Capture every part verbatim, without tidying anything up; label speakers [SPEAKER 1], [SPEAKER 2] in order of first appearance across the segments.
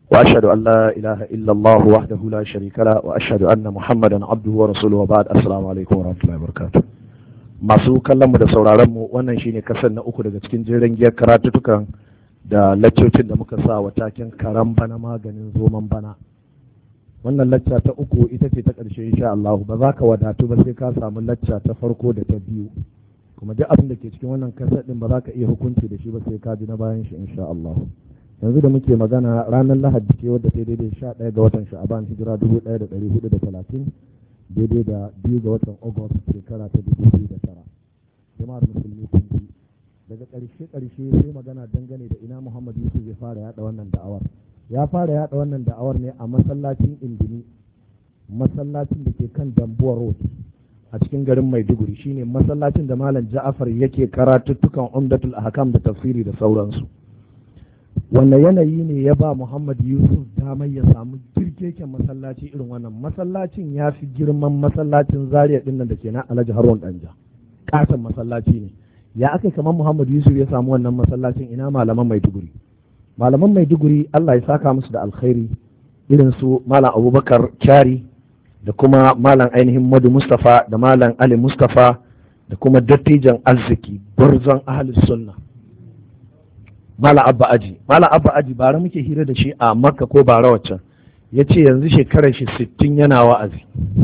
[SPEAKER 1] وأشهد أن لا إله إلا الله وحده لا شريك له وأشهد أن محمدا عبده ورسوله وبعد السلام عليكم ورحمة الله وبركاته. masu kallon mu da sauraron mu wannan shine kasar na uku daga cikin jerin giyar karatutukan da laccocin da muka sa wa taken karan bana maganin zoman bana. Wannan lacca ta uku ita ce ta ƙarshe insha Allah, ba za ka wadatu ba sai ka samu lacca ta farko da ta biyu, kuma duk abin da ke cikin wannan kasar din ba za ka iya hukunci da shi ba sai ka ji na bayan shi insha Allah. Yanzu da muke magana ranar Lahadi ce wadda ta daidai sha ɗaya ga watan Sha'aban hijira dubu ɗaya da ɗari hudu da talatin daidai da biyu ga watan August shekara ta dubu biyu da tara. Jama'ar musulmi kun ji daga ƙarshe ƙarshe sai magana dangane da ina Muhammad Yusuf ya fara yaɗa wannan da'awar. Ya fara yaɗa wannan da'awar ne a masallacin Indimi, masallacin da ke kan Dambuwa Road a cikin garin Maiduguri, shine masallacin da Malam Ja'afar yake karatuttukan Umdatul Ahkam da tafsiri da sauransu. Wannan yanayi ne ya ba Muhammad Yusuf damar ya samu girkeken masallaci irin wannan. Masallacin ya fi girman masallacin Zaria din nan da ke na Alhaji Harun Danja, katon masallaci ne. Ya aka kamar Muhammad Yusuf ya samu wannan masallacin? Ina malaman Maiduguri. Malaman Maiduguri Allah ya saka musu da alkhairi, irin su Malam Abubakar Kyari da kuma Malam ainihin Madu Mustafa da Malam Ali Mustafa da kuma dattijan arziki Burzon Ahlus Sunna Malam Abba Aji. Malam Abba Aji bara muke hira da shi a Makka ko bara waccan, ya ce yanzu shekarar shi sittin yana wa'azi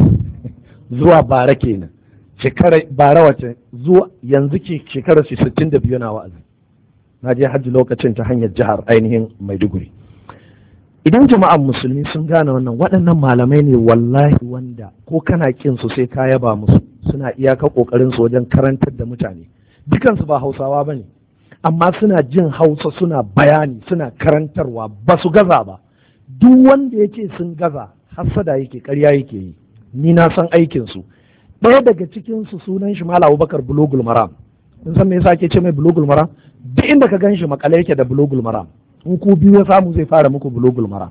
[SPEAKER 1] zuwa bara kenan, shekarar bara waccan zuwa yanzu ke shekarar shi sittin da biyu yana wa'azi. Na je hajji lokacin ta hanyar jihar ainihin Maiduguri. Idan jama'an musulmi sun gane wannan, waɗannan malamai ne wallahi wanda ko kana kin su sai ka yaba musu, suna iyaka kokarin su wajen karantar da mutane. Dukansu ba Hausawa bane, amma suna jin Hausa, suna bayani, suna karantarwa, ba su gaza ba. Duk wanda yake sun gaza hassada yake, ƙarya yake yi. Ni na san aikin su. Ɗaya daga cikin su sunan shi Malam Abubakar Bulugul Maram. Kun san me yasa ake ce mai Bulugul Maram? Duk inda ka gan shi makale yake da Bulugul Maram. In ku biyu ya samu zai fara muku Bulugul Maram.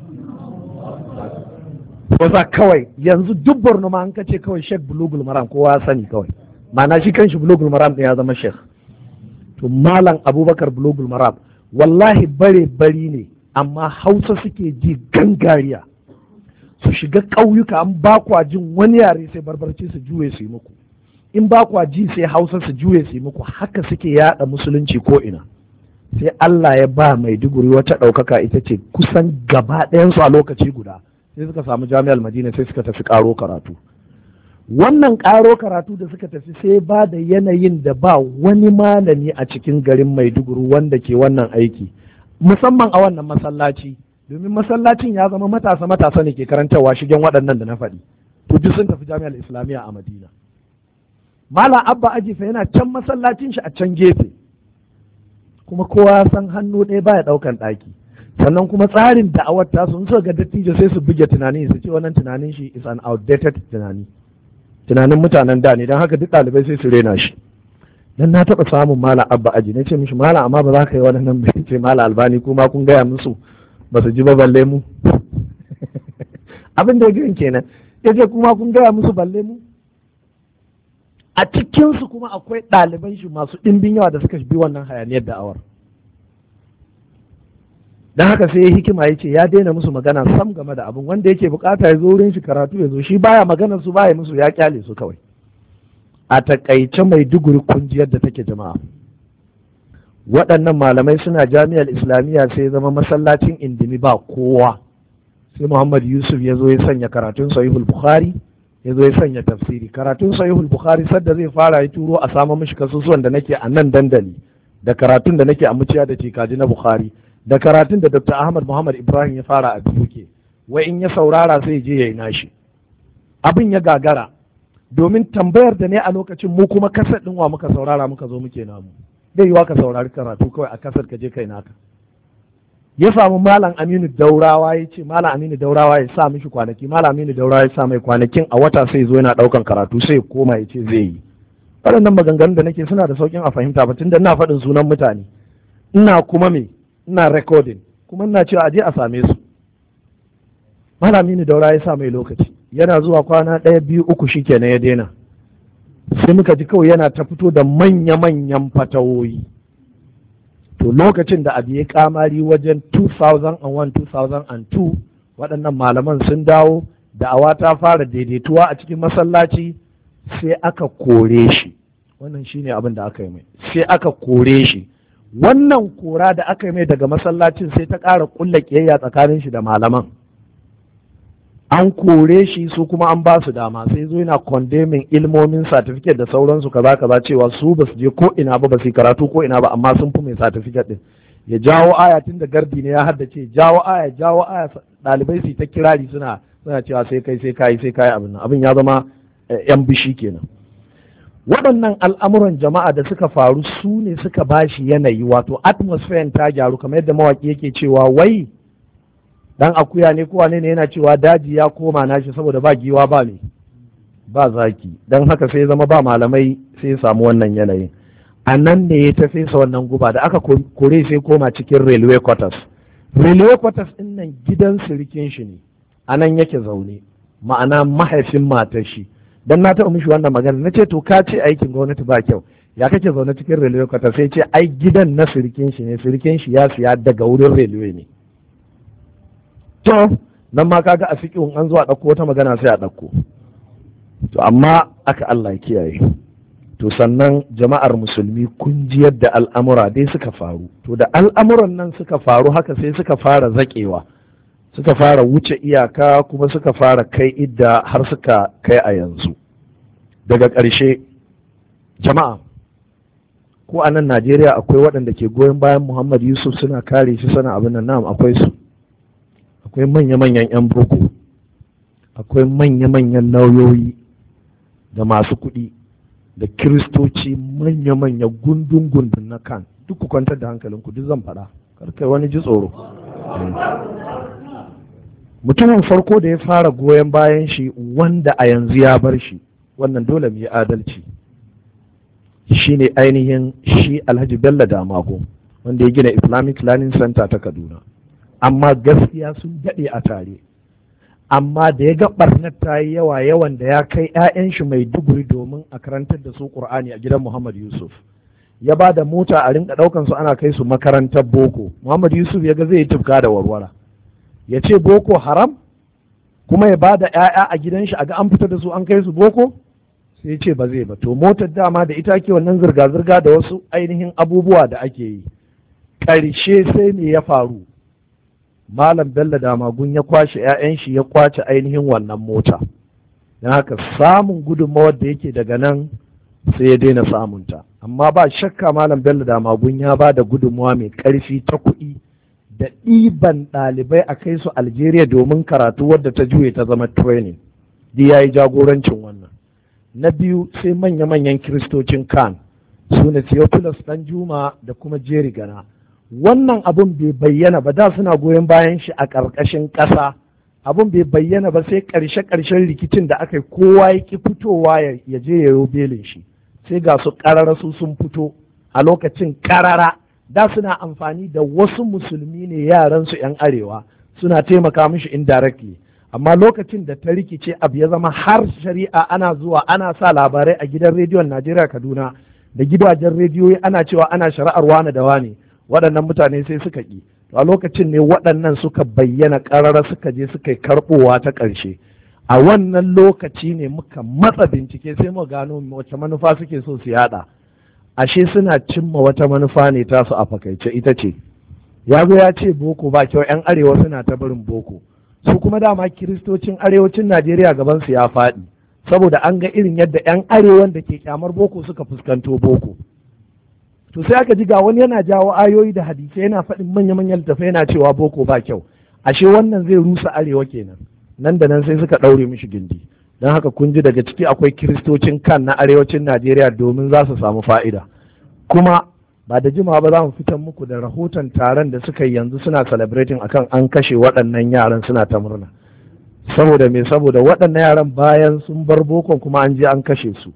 [SPEAKER 1] Wasa kawai yanzu duk Borno ma an kace kawai Sheikh Bulugul Maram kowa ya sani kawai. Ma'ana shi kanshi Bulugul Maram ɗin ya zama Sheikh. To Malam Abubakar Bulugul Maram wallahi bare bari ne, amma Hausa suke ji gangariya. Su shiga ƙauyuka, an ba kwa jin wani yare sai barbarci su juye su yi muku. In ba kwa ji sai Hausa su juye su yi muku. Haka suke yada musulunci ko ina. Sai Allah ya ba Maiduguri wata ɗaukaka, ita ce kusan gaba ɗayansu a lokaci guda sai suka samu Jami'ar Madina, sai suka tafi ƙaro karatu. Wannan ƙaro karatu da suka tafi sai ba da yanayin da ba wani malami a cikin garin Maiduguri wanda ke wannan aiki, musamman a wannan masallaci, domin masallacin ya zama matasa matasa ne ke karantarwa shigen waɗannan da na faɗi. To duk sun tafi Jami'ar Islamiyya a Madina. Malam Abba Aji fa yana can masallacin shi a can gefe, kuma kowa san hannu ɗaya baya ɗaukan ɗaki. Sannan kuma tsarin da'awar ta sun so ga dattijo sai su buge tunani su ce wannan tunanin shi is an outdated tunani, tunanin mutanen da ne, don haka duk ɗalibai sai su rena shi. Dan na taɓa samun Malam Abba Aji, na ce mishi Malam amma ba za ka yi wannan ba, ce Malam Albani kuma kun gaya musu ba su ji ba balle mu. Abin da ya kenan, ya ce kuma kun gaya musu balle mu. A cikinsu kuma akwai ɗaliban shi masu ɗimbin yawa da suka bi wannan hayaniyar da'awar. Don haka sai ya hikima ya ce ya daina musu magana sam game da abin, wanda yake bukata ya zo wurin shi karatu ya zo, shi baya maganar su baya musu, ya kyale su kawai. A takaice Maiduguri kun ji yadda take jama'a. Waɗannan malamai suna Jami'ar Islamiyya sai zama masallacin Indimi ba kowa. Sai Muhammad Yusuf ya zo ya sanya karatun Sahihul Bukhari, ya zo ya sanya tafsiri. Karatun Sahihul Bukhari sadda zai fara ya turo a samu mishi kasusuwan da nake a nan dandali, da karatun da nake a muciya da tikaji na Bukhari, da karatun da Doctor Ahmad Muhammad Ibrahim ya fara a Duke. Wai in ya saurara sai je ya yi nashi. Abin ya gagara, domin tambayar da ne a lokacin mu kuma kasar ɗin wa muka saurara muka zo muke namu. Zai yiwa ka saurari karatu kawai a kasar ka je kai naka. Ya samu Malam Aminu Daurawa, ya ce Malam Aminu Daurawa ya sa mishi kwanaki, Malam Aminu Daurawa ya sa mai kwanakin a wata sai zo yana ɗaukan karatu sai ya koma ya ce zai yi. Waɗannan maganganun da nake suna da sauƙin a fahimta ba, tunda ina faɗin sunan mutane, ina kuma me ina recording, kuma ina cewa aje a same su. Malam Aminu Daurawa ya sa mai lokaci, yana zuwa kwana ɗaya biyu uku shikenan ya daina. Sai muka ji kawai yana ta fito da manya-manyan fatawoyi. to lokacin da abu ya kamari wajen two thousand one two thousand two waɗannan malaman sun dawo, da'awa ta fara daidaituwa a cikin masallaci, sai aka kore shi. Wannan shine abin da aka yi mai, sai aka kore shi. Wannan kora da aka yi mai daga masallacin sai ta ƙara ƙulla ƙiyayya tsakanin shi da malaman. An kore shi, su kuma an ba su dama, sai zo yana condemning ilmomin certificate da sauransu kaza kaza, cewa su ba su je ko ina ba, ba su karatu ko ina ba, amma sun fi mai certificate din. Ya jawo aya, tun da gardi ne ya haddace, jawo aya jawo aya, ɗalibai su ta kirari suna suna cewa sai kai sai kai sai kai abin nan. Abin ya zama yan bishi kenan. Waɗannan al'amuran jama'a da suka faru su ne suka bashi yanayi, wato atmosphere ta gyaru, kamar yadda mawaƙi yake cewa wai dan akuya ne kowa ne yana cewa daji ya koma nashi saboda ba giwa ba ne ba zaki, dan haka sai zama ba malamai, sai ya samu wannan yanayin. A nan ne ya ta fesa wannan guba, da aka kore sai koma cikin railway quarters. Railway quarters ɗin nan gidan sirikin shi ne, a nan yake zaune, ma'ana mahaifin matar shi. Dan na taɓa mishi wannan magana, na ce to ka ce aikin gwamnati ba kyau, ya kake zaune cikin railway quarters? Sai ce ai gidan na sirikin shi ne, sirikin shi ya siya daga wurin railway ne. To nan ma kaga a fiƙin an zo a ɗauko wata magana sai a ɗauko. To amma aka Allah ya kiyaye. To sannan jama'ar musulmi kun ji yadda al'amura dai suka faru. To da al'amuran nan suka faru haka sai suka fara zaƙewa, suka fara wuce iyaka, kuma suka fara kai idda har suka kai a yanzu. Daga ƙarshe jama'a, ko a nan Najeriya akwai waɗanda ke goyon bayan Muhammad Yusuf suna kare shi sana abin nan, na'am akwai su. Akwai manya-manyan 'yan boko, akwai manya-manyan lauyoyi da masu kuɗi da kiristoci manya-manya gundun-gundun na kan, duk ku kwantar da hankalinku, duk zan faɗa, karkai wani ji tsoro. Mutumin farko da ya fara goyon bayan shi, wanda a yanzu ya bar shi, wannan dole mu yi adalci, shi ne ainihin shi Alhaji Bello Damago, wanda ya gina Islamic Learning Center ta Kaduna. Amma gaskiya sun daɗe a tare, amma da ya ga ɓarnar ta yi yawa, yawan da ya kai 'ya'yan shi mai duguri domin a karantar da su Ƙur'ani a gidan Muhammad Yusuf, ya ba da mota a rinka ɗaukan su ana kai su makarantar boko. Muhammad Yusuf ya ga zai yi tufka da warwara, ya ce boko haram, kuma ya ba da 'ya'ya a gidan shi a ga an fita da su an kai su boko, sai ya ce ba zai ba. To motar dama da ita ke wannan zirga-zirga da wasu ainihin abubuwa da ake yi. Ƙarshe sai me ya faru? Malam Bello Damagun ya kwashe 'ya'yan shi, ya kwace ainihin wannan mota. Don haka samun gudunmawar da yake daga nan sai ya daina samunta. Amma ba shakka Malam Bello Damagun ya ba da gudunmawa mai ƙarfi ta kuɗi da ɗiban ɗalibai a kai su Algeria domin karatu, wadda ta juye ta zama training. Duk ya yi jagorancin wannan. Na biyu sai manya-manyan kiristocin Kan, su ne Theophilus Ɗanjuma da kuma Jerry Gana. Wannan abun bai bayyana ba, da suna goyon bayan shi a ƙarƙashin ƙasa. Abun bai bayyana ba sai ƙarshe-ƙarshen rikicin da aka yi, kowa ya ƙi fitowa ya je ya yo belin shi, sai ga su ƙarara su sun fito a lokacin ƙarara. Da suna amfani da wasu musulmi ne, yaran su 'yan arewa, suna taimaka mishi indirectly. Amma lokacin da ta rikice, abu ya zama har shari'a, ana zuwa ana sa labarai a gidan rediyon Najeriya Kaduna da gidajen rediyoyi, ana cewa ana shari'ar wane da wane. Waɗannan mutane sai suka ƙi. To a lokacin ne waɗannan suka bayyana ƙarara, suka je suka yi karɓowa ta ƙarshe. A wannan lokaci ne muka matsa bincike, sai mu gano wace manufa suke so su yaɗa. Ashe suna cimma wata manufa ne tasu a fakaice, ita ce ya zo ya ce boko ba kyau, 'yan arewa suna ta barin boko. Su kuma dama kiristocin arewacin Najeriya gaban su ya faɗi, saboda an ga irin yadda 'yan arewan da ke kyamar boko suka fuskanto boko. To sai aka ji ga wani yana jawo ayoyi da hadisai, yana faɗin manya-manyan littafai, yana cewa boko ba kyau. Ashe wannan zai rusa arewa kenan. Nan da nan sai suka ɗaure mishi gindi. Don haka kun ji daga ciki akwai kiristocin Kan na arewacin Najeriya, domin za su samu fa'ida. Kuma ba da jimawa ba za mu fitar muku da rahoton taron da suka yi yanzu, suna celebrating akan an kashe waɗannan yaran, suna ta murna. Saboda me? Saboda waɗannan yaran bayan sun bar bokon kuma an je an kashe su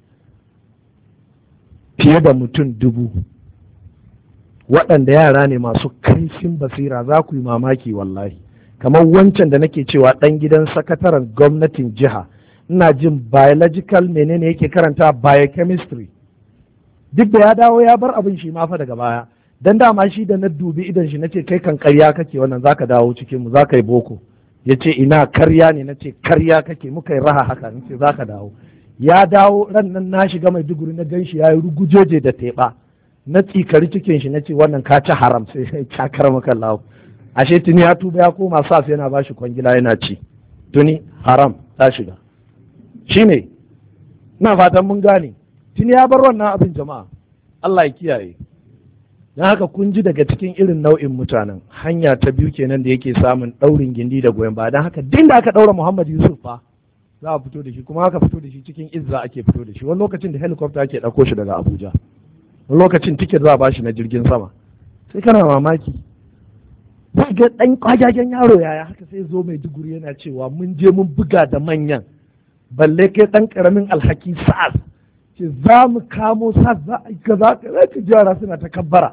[SPEAKER 1] fiye da mutum dubu. Waɗanda yara ne masu kaifin basira, za ku yi mamaki wallahi. Kamar wancan da nake cewa ɗan gidan sakataren gwamnatin jiha, ina jin biological menene yake karanta, biochemistry. Duk da ya dawo ya bar abin shi ma fa daga baya, dan dama shi da na dubi idan shi nace kai kan karya kake wannan zaka dawo cikin mu zaka yi boko yace ina karya ne nace karya kake muka yi raha haka nace zaka dawo ya dawo ran nan na shiga mai duguri na ganshi yayi rugujeje da teba na tsikari cikin shi nace wannan ka ci haram sai sai cakar maka lawo ashe tuni ya tuba ya koma sa sai yana bashi kwangila yana ci tuni haram ta shiga shine ina fatan mun gane tuni ya bar wannan abin jama'a Allah ya kiyaye don haka kun ji daga cikin irin nau'in mutanen hanya ta biyu kenan da yake samun ɗaurin gindi da goyon ba don haka din da aka ɗaura Muhammad Yusuf fa za a fito da shi kuma aka fito da shi cikin izza ake fito da shi wani lokacin da helicopter ake ɗauko shi daga Abuja wani lokacin tiket za a bashi na jirgin sama sai kana mamaki za ga ɗan kwagagen yaro yaya haka sai zo mai duguri yana cewa mun je mun buga da manyan balle kai ɗan ƙaramin alhaki sa'ad ce za mu kamo sa'ad za a yi kaza kaza ka jara suna ta kabbara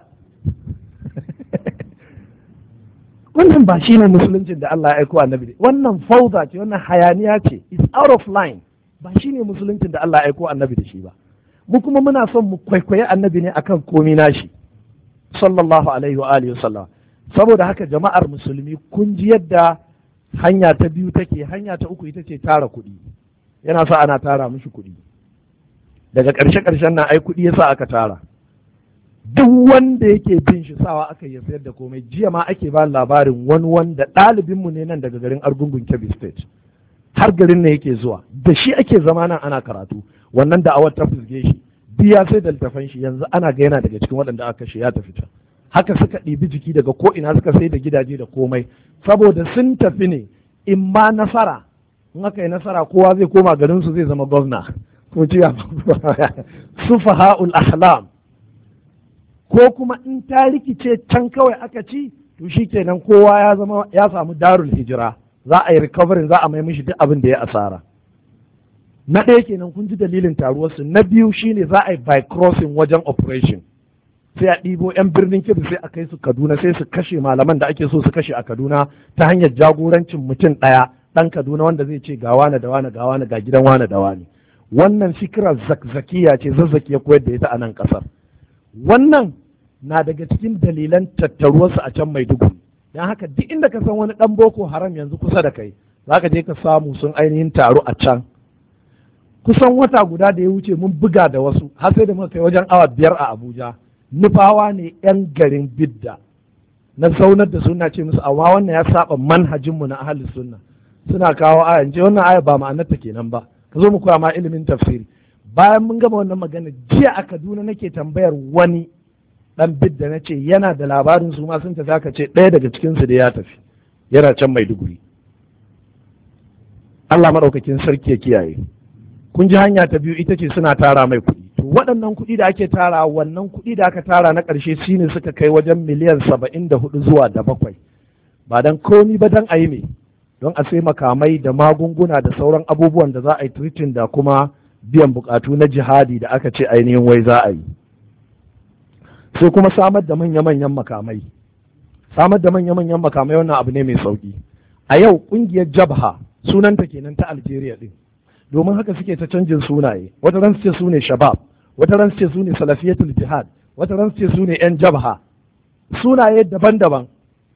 [SPEAKER 1] wannan ba shi ne musuluncin da Allah ya aiko annabi wannan fauza ce wannan hayaniya ce is out of line ba shi ne musuluncin da Allah ya aiko annabi da shi ba mu kuma muna son mu kwaikwayi annabi ne akan komi nashi sallallahu alaihi wa alihi wasallam saboda haka jama'ar musulmi kun ji yadda hanya ta biyu take hanya ta uku ita ce tara kuɗi yana sa ana tara mishi kuɗi daga ƙarshe ƙarshen nan ai kuɗi yasa aka tara duk wanda yake bin shi sawa aka yi sayar da komai jiya ma ake ba labarin wani wanda ɗalibinmu ne nan daga garin Argungun Kebbi State har garin ne yake zuwa da shi ake zama nan ana karatu wannan da awar ta fusge shi biya sai da littafan shi yanzu ana ga yana daga cikin waɗanda aka kashe ya tafi ta haka suka ɗibi jiki daga ko ina suka sai da gidaje da komai saboda sun tafi ne in ma nasara in aka yi nasara kowa zai koma garin su zai zama gwamna ko ce sufaha'ul ahlam ko kuma in ta rikice can kawai aka ci to shi kenan kowa ya zama ya samu darul hijira za a yi recovering za a mai mishi duk abin da ya asara na ɗaya kenan kun ji dalilin taruwarsu na biyu shine za a yi by crossing wajen operation sai a ɗibo 'yan birnin Kebbi sai a kai su Kaduna sai su kashe malaman da ake so su kashe a Kaduna ta hanyar jagorancin mutum ɗaya ɗan Kaduna wanda zai ce ga wane da wane ga wane ga gidan wane da wane wannan fikirar zakzakiya ce zazzaki ya koyar da ita a nan ƙasar wannan na daga cikin dalilan tattaruwarsu a can Maiduguri don haka duk inda ka san wani ɗan boko haram yanzu kusa da kai za ka je ka samu sun ainihin taro a can kusan wata guda da ya wuce mun buga da wasu har sai da muka kai wajen awa biyar a Abuja nufawa ne yan garin bidda na zaunar da suna ce musu amma wannan ya saba manhajinmu na ahalin sunna suna kawo aya ce wannan aya ba ma'anarta kenan ba ka zo mu koya ma ilimin tafsiri bayan mun gama wannan magana jiya a Kaduna nake tambayar wani dan bidda na ce yana da labarin su ma sun tafi aka ce ɗaya daga cikin su da ya tafi yana can Maiduguri Allah maɗaukakin sarki ya kiyaye kun ji hanya ta biyu ita ce suna tara mai kuɗi to waɗannan kuɗi da ake tara wannan kuɗi da aka tara na ƙarshe shine suka kai wajen miliyan saba'in da hudu zuwa da bakwai ba dan komi ba dan a yi me don a sai makamai da magunguna da sauran abubuwan da za a yi treating da kuma biyan bukatu na jihadi da aka ce ainihin wai za a yi sai kuma samar da manya-manyan makamai samar da manya-manyan makamai wannan abu ne mai sauki a yau ƙungiyar jabha sunanta kenan ta Algeria din domin haka suke ta canjin sunaye wata ran su ce su ne shabab wata ran su ce su ne salafiyatul jihad wata ran su ce su ne yan jabha sunaye daban-daban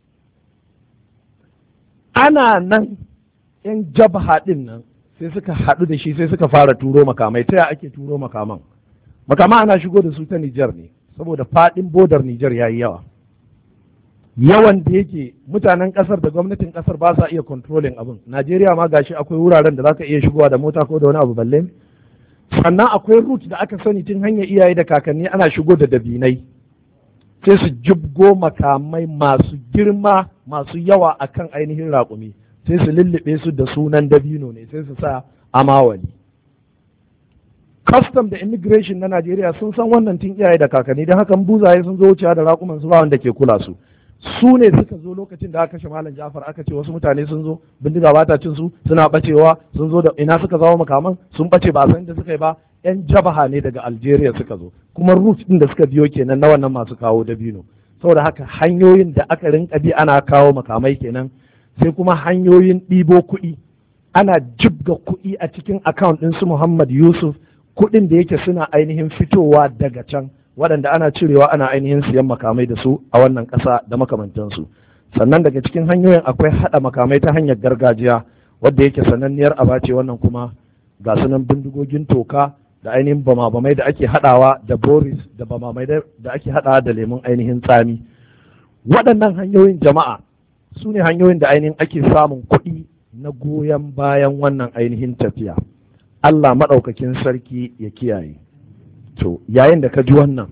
[SPEAKER 1] ana nan yan jabha din nan sai suka haɗu da shi sai suka fara turo makamai ta ya ake turo makaman makama ana shigo da su ta Nijar ne saboda faɗin bodar Nijar ya yi yawa yawan da yake mutanen ƙasar da gwamnatin ƙasar ba sa iya controlling abin Najeriya ma gashi akwai wuraren da zaka iya shigowa da mota ko da wani abu balle sannan akwai route da aka sani tun hanyar iyaye da kakanni ana shigo da dabinai sai su jibgo makamai masu girma masu yawa akan ainihin raƙumi sai su lullube su da sunan dabino ne sai su sa amawali custom da immigration na Najeriya sun san wannan tun iyaye da kakanni don haka buzaye sun zo wucewa da raƙuman su ba wanda ke kula su su ne suka zo lokacin da aka kashe malam Jafar aka ce wasu mutane sun zo bindiga ba ta cin su suna bacewa sun zo da ina suka zama makaman sun bace ba san da suka yi ba yan jabaha ne daga Algeria suka zo kuma route din da suka biyo kenan na wannan masu kawo dabino saboda haka hanyoyin da aka rinka bi ana kawo makamai kenan sai kuma hanyoyin ɗibo kuɗi ana jibga kuɗi a cikin account ɗin su Muhammad Yusuf kuɗin da yake suna ainihin fitowa daga can waɗanda ana cirewa ana ainihin siyan makamai da su a wannan ƙasa da makamantansu. Sannan daga cikin hanyoyin akwai haɗa makamai ta hanyar gargajiya wadda yake sananniyar aba ce, wannan kuma ga sunan bindigogin toka da ainihin bama-bamai da ake haɗawa da boris da bama-bamai da ake haɗawa da lemun ainihin tsami. Waɗannan hanyoyin jama'a su ne hanyoyin da ainihin ake samun kuɗi na goyon bayan wannan ainihin tafiya. Allah maɗaukakin sarki ya kiyaye. To yayin da ka ji wannan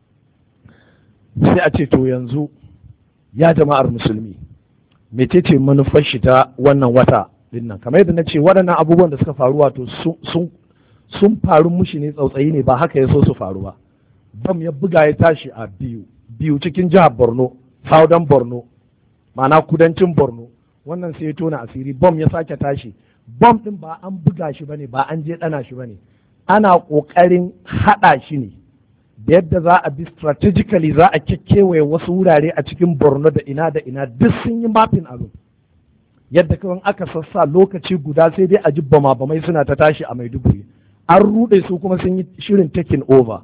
[SPEAKER 1] sai a ce to yanzu ya jama'ar musulmi mecece manufar shi ta wannan wata din nan, kamar yadda na ce waɗannan abubuwan da suka faru wato sun sun faru mushi ne, tsautsayi ne, ba haka ya so su faru ba. Bam ya buga ya tashi a biyu biyu cikin jihar Borno, Southern Borno, ma'ana kudancin Borno. Wannan sai ya tona asiri, bam ya sake tashi. Bam ɗin ba an buga shi bane, ba an je ɗana shi bane, ana ƙoƙarin haɗa shi ne da yadda za a bi strategically, za a kekewaye wasu wurare a cikin Borno da ina da ina, duk sun yi mapping abin yadda kawai aka sassa lokaci guda sai dai a ji bama bamai suna ta tashi a Maiduguri. An ruɗe su kuma sun yi shirin taking over,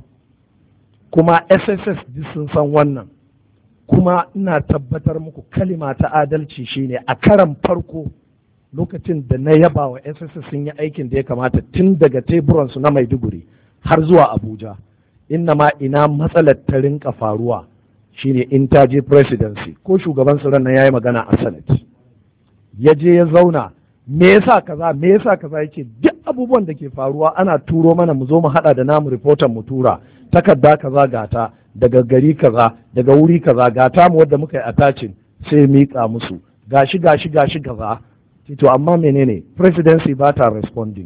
[SPEAKER 1] kuma S S S duk sun san wannan. Kuma ina tabbatar muku kalima ta adalci shine a karan farko lokacin da na yaba wa S S S sun yi aikin da ya kamata tun daga teburansu na Maiduguri har zuwa Abuja. Inna ma ina matsalar ta rinka faruwa shine in ta je presidency ko shugaban su ran ya yi magana a Senate, ya je ya zauna, me yasa kaza me yasa kaza, yake duk abubuwan da ke faruwa ana turo mana mu zo mu hada da namu reporter mu tura takarda kaza gata daga gari kaza daga wuri kaza gata mu wadda muka yi attaching sai mika musu gashi gashi gashi kaza. To amma menene presidency ba ta responding.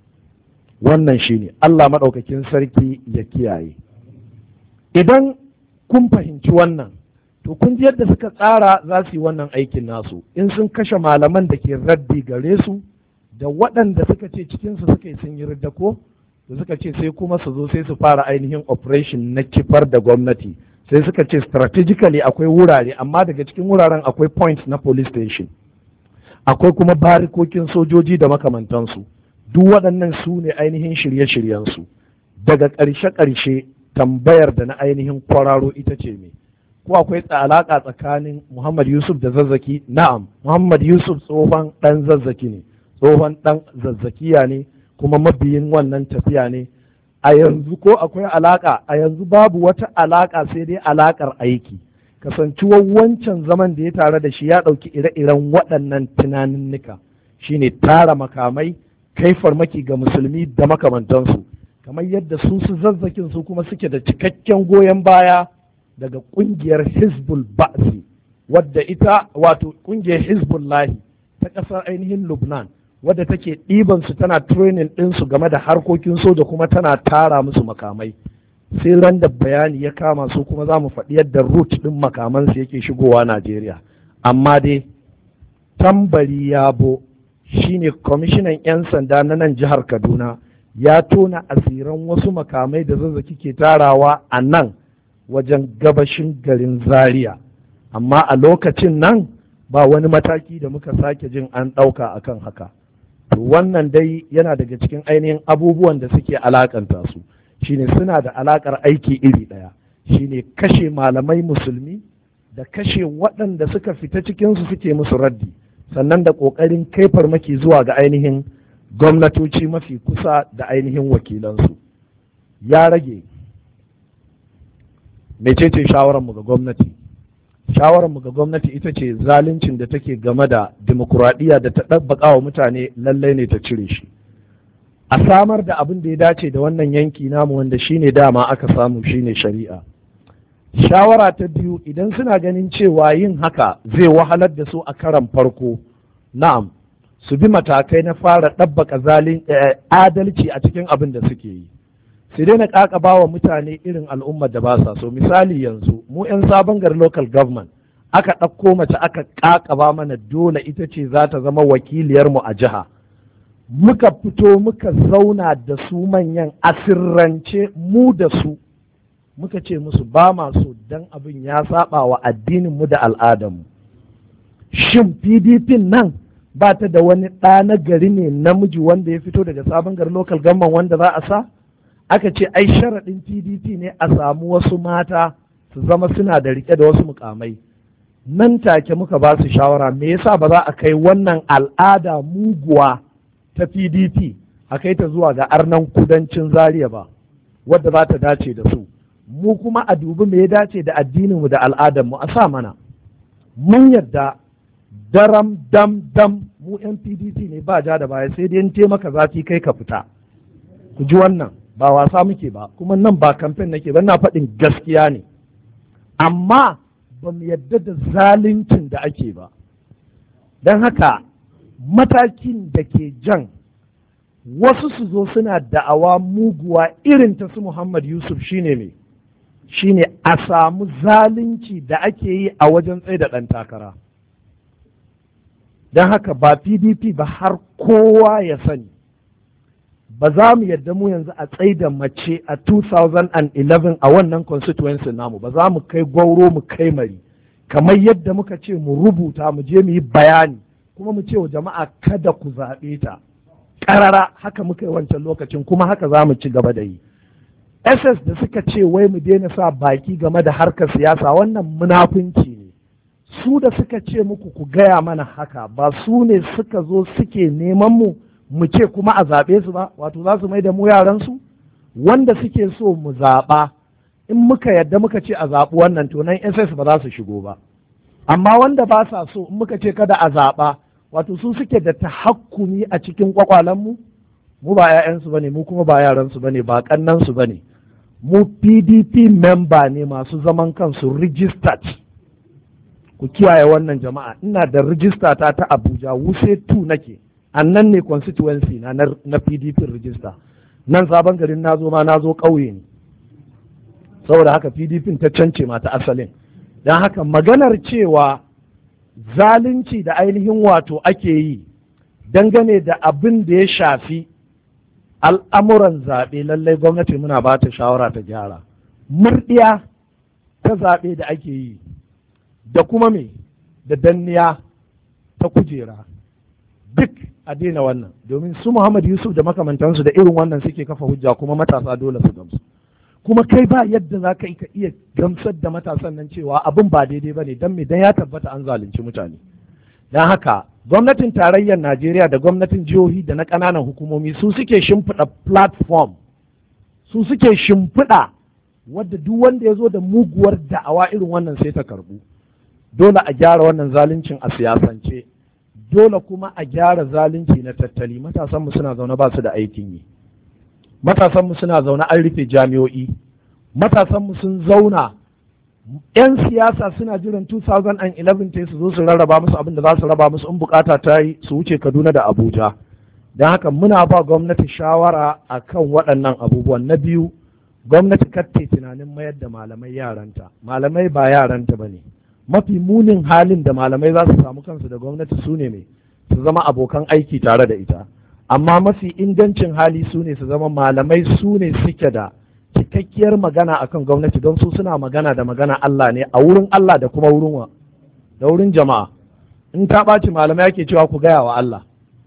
[SPEAKER 1] Wannan shine Allah maɗaukakin sarki ya kiyaye. Idan kun fahimci wannan, to kun ji yadda suka tsara za su yi wannan aikin nasu, in sun kashe malaman da ke raddi gare su da waɗanda suka ce cikinsu suka yi sun yi ridda ko da suka ce sai kuma su zo sai su fara ainihin operation na kifar da gwamnati, sai suka ce strategically akwai wurare, amma daga cikin wuraren akwai points na police station, akwai kuma barikokin sojoji da makamantansu. Duk waɗannan su ne ainihin shirye-shiryensu. Daga ƙarshe-ƙarshe tambayar da na ainihin kwararo ita ce me, ko akwai alaƙa tsakanin Muhammad Yusuf da Zazzaki? Na'am, Muhammad Yusuf tsohon ɗan Zazzaki ne, tsohon ɗan Zazzakiya ne, kuma mabiyin wannan tafiya ne. A yanzu ko akwai alaƙa? A yanzu babu wata alaƙa sai dai alaƙar aiki. Kasancewar wancan zaman da ya tare da shi ya ɗauki ire-iren waɗannan tunaninnika, shine tara makamai, kai farmaki ga musulmi da makamantansu, kamar yadda su su Zazzakin su kuma suke da cikakken goyon baya daga ƙungiyar Hizbul Ba'si, wadda ita wato ƙungiyar Hizbullahi ta ƙasar ainihin Lubnan, wadda take ɗiban su tana training ɗinsu game da harkokin soja kuma tana tara musu makamai. Sai ran da bayani ya kama su kuma za mu faɗi yadda route ɗin makamansu yake shigowa Najeriya. Amma dai tambari yabo shine kwamishinan 'yan sanda na nan jihar Kaduna ya tona asiran wasu makamai da Zazzaki ke tarawa a nan wajen gabashin garin Zaria, amma a lokacin nan ba wani mataki da muka sake jin an ɗauka akan haka. To wannan dai yana daga cikin ainihin abubuwan da suke alakanta su, shine suna da alakar aiki iri ɗaya, shine kashe malamai musulmi da kashe waɗanda suka fita cikinsu suke musu raddi, sannan da ƙoƙarin kai farmaki zuwa ga ainihin gwamnatoci mafi kusa da ainihin wakilansu. Ya rage mecece shawararmu ga gwamnati? Shawararmu ga gwamnati ita ce zaluncin da take game da dimokuraɗiyya da ta ɗabbaƙa wa mutane lallai ne ta cire shi, a samar da abin da ya dace da wannan yanki namu wanda shine dama aka samu shine shari'a. Shawara ta biyu, idan suna ganin cewa yin haka zai wahalar da su a karan farko, na'am, su bi matakai na fara ɗabbaka zalin adalci a cikin abin da suke yi, su daina ƙaƙaba wa mutane irin al'ummar da ba sa so. Misali yanzu mu 'yan sabon gari local government aka ɗauko mace aka ƙaƙaba mana dole ita ce za ta zama wakiliyarmu a jiha, muka fito muka zauna da su manyan a sirrance mu da su muka ce musu ba ma so dan abin ya saba wa addininmu da al'adarmu. Shin P D P nan ba ta da wani ɗa na gari ne namiji wanda ya fito daga sabon gari local government wanda za a sa? aka ce ai sharaɗin P D P ne a samu wasu mata su zama suna da rike da wasu mukamai. Nan take muka ba su shawara, me yasa ba za a kai wannan al'ada muguwa ta P D P a kai ta zuwa ga arnan kudancin Zaria ba, wadda za ta dace da su, mu kuma a dubi me ya dace da addininmu da al'adarmu a sa mana. Mun yadda daram dam dam mu yan P D P ne ba ja da baya, sai dai in taimaka zafi kai ka fita. Ku ji wannan, ba wasa muke ba, kuma nan ba kamfen nake ba, na faɗin gaskiya ne. Amma ba mu yadda da zaluncin da ake ba. Don haka matakin da ke jan wasu su zo suna da'awa muguwa irin ta su Muhammad Yusuf shine me? Shine a samu zalunci da ake yi a wajen tsaye da ɗan takara. Don haka ba P D P ba, har kowa ya sani, ba za mu yadda mu yanzu a tsaye da mace a two thousand eleven a wannan constituency namu, ba za mu kai gwauro mu kai mari, kamar yadda muka ce mu rubuta mu je mu yi bayani kuma mu ce wa jama'a kada ku zaɓe ta ƙarara. Haka muka yi wancan lokacin, kuma haka za mu ci gaba da yi. S S da suka ce wai mu daina sa baki game da harkar siyasa, wannan munafunci ne. Su da suka ce muku ku gaya mana haka, ba su ne suka zo suke neman mu mu ce kuma a zaɓe su ba, wato za su mai da mu yaransu? Wanda suke so mu zaɓa, in muka yadda muka ce a zaɓi wannan, to nan S S ba za su shigo ba. Amma wanda ba sa so, in muka ce kada a zaɓa, wato su suke da tahakkumi a cikin kwakwalenmu? Mu ba 'ya'yansu ba ne, mu kuma ba yaransu ba ne, ba ƙannansu ba ne. Mu P D P member ne masu zaman kansu, registered. Ku kiyaye wannan jama'a, ina da rijista ta ta Abuja, Wuse two nake, annan ne constituency na na P D P register. Nan sabon garin na zo ma na zo ƙauye ne, saboda haka P D P ta cance ma ta asalin. Don haka maganar cewa zalunci da ainihin wato ake yi dangane da abin da ya shafi al'amuran zaɓe, lallai gwamnati muna ba ta shawara ta gyara. Murɗiya ta zaɓe da ake yi da kuma me da danniya ta kujera, duk a daina wannan, domin su Muhammad Yusuf da makamantansu da irin wannan suke kafa hujja, kuma matasa dole su gamsu. Kuma kai ba yadda za ka iya gamsar da matasan nan cewa abin ba daidai ba ne, don me dan ya tabbata an zalunci mutane. Don haka gwamnatin tarayyar Najeriya da gwamnatin jihohi da na ƙananan hukumomi su suke shimfiɗa platform, su suke shimfiɗa wadda duk wanda ya zo da muguwar da'awa irin wannan sai ta karɓu. Dole a gyara wannan zaluncin a siyasance, dole kuma a gyara zalunci na tattali. Matasanmu suna zaune ba su da aikin yi, matasanmu suna zaune an rufe jami'o'i, matasanmu sun zauna, 'yan siyasa suna jiran two thousand eleven ta su zo su rarraba musu abin da za su raba musu, in bukata ta yi su wuce Kaduna da Abuja. Don haka muna ba gwamnati shawara a kan waɗannan abubuwan. Na biyu, gwamnati katte tunanin mayar da malamai yaranta. Malamai ba yaranta ba ne. Mafi munin halin da malamai za su samu kansu da gwamnati su ne mai su zama abokan aiki tare da ita, amma mafi ingancin hali su ne su zama malamai su ne suke da cikakkiyar magana akan gwamnati, don su suna magana da magana Allah ne a wurin Allah da kuma wurin wa da wurin jama'a. In ta ɓaci malamai ake cewa ku gaya wa Allah,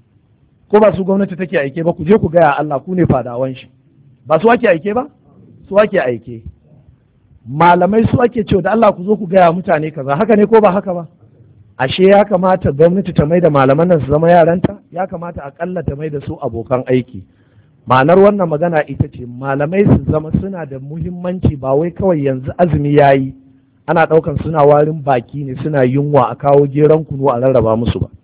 [SPEAKER 1] ko ba su gwamnati take aike ba, ku je ku gaya Allah, ku ne fadawan shi. Ba su ake aike ba, su ake aike. Malamai su ake cewa da Allah ku zo ku gaya mutane kaza, haka ne ko ba haka ba? Ashe ya kamata gwamnati ta mai da malaman nan su zama yaranta, ya kamata akalla ta mai da su abokan aiki. Ma'anar wannan magana ita ce malamai su zama suna da muhimmanci, ba wai kawai yanzu azumi yayi ana ɗaukan suna warin baki ne, suna yunwa a kawo geron kunu a rarraba musu ba.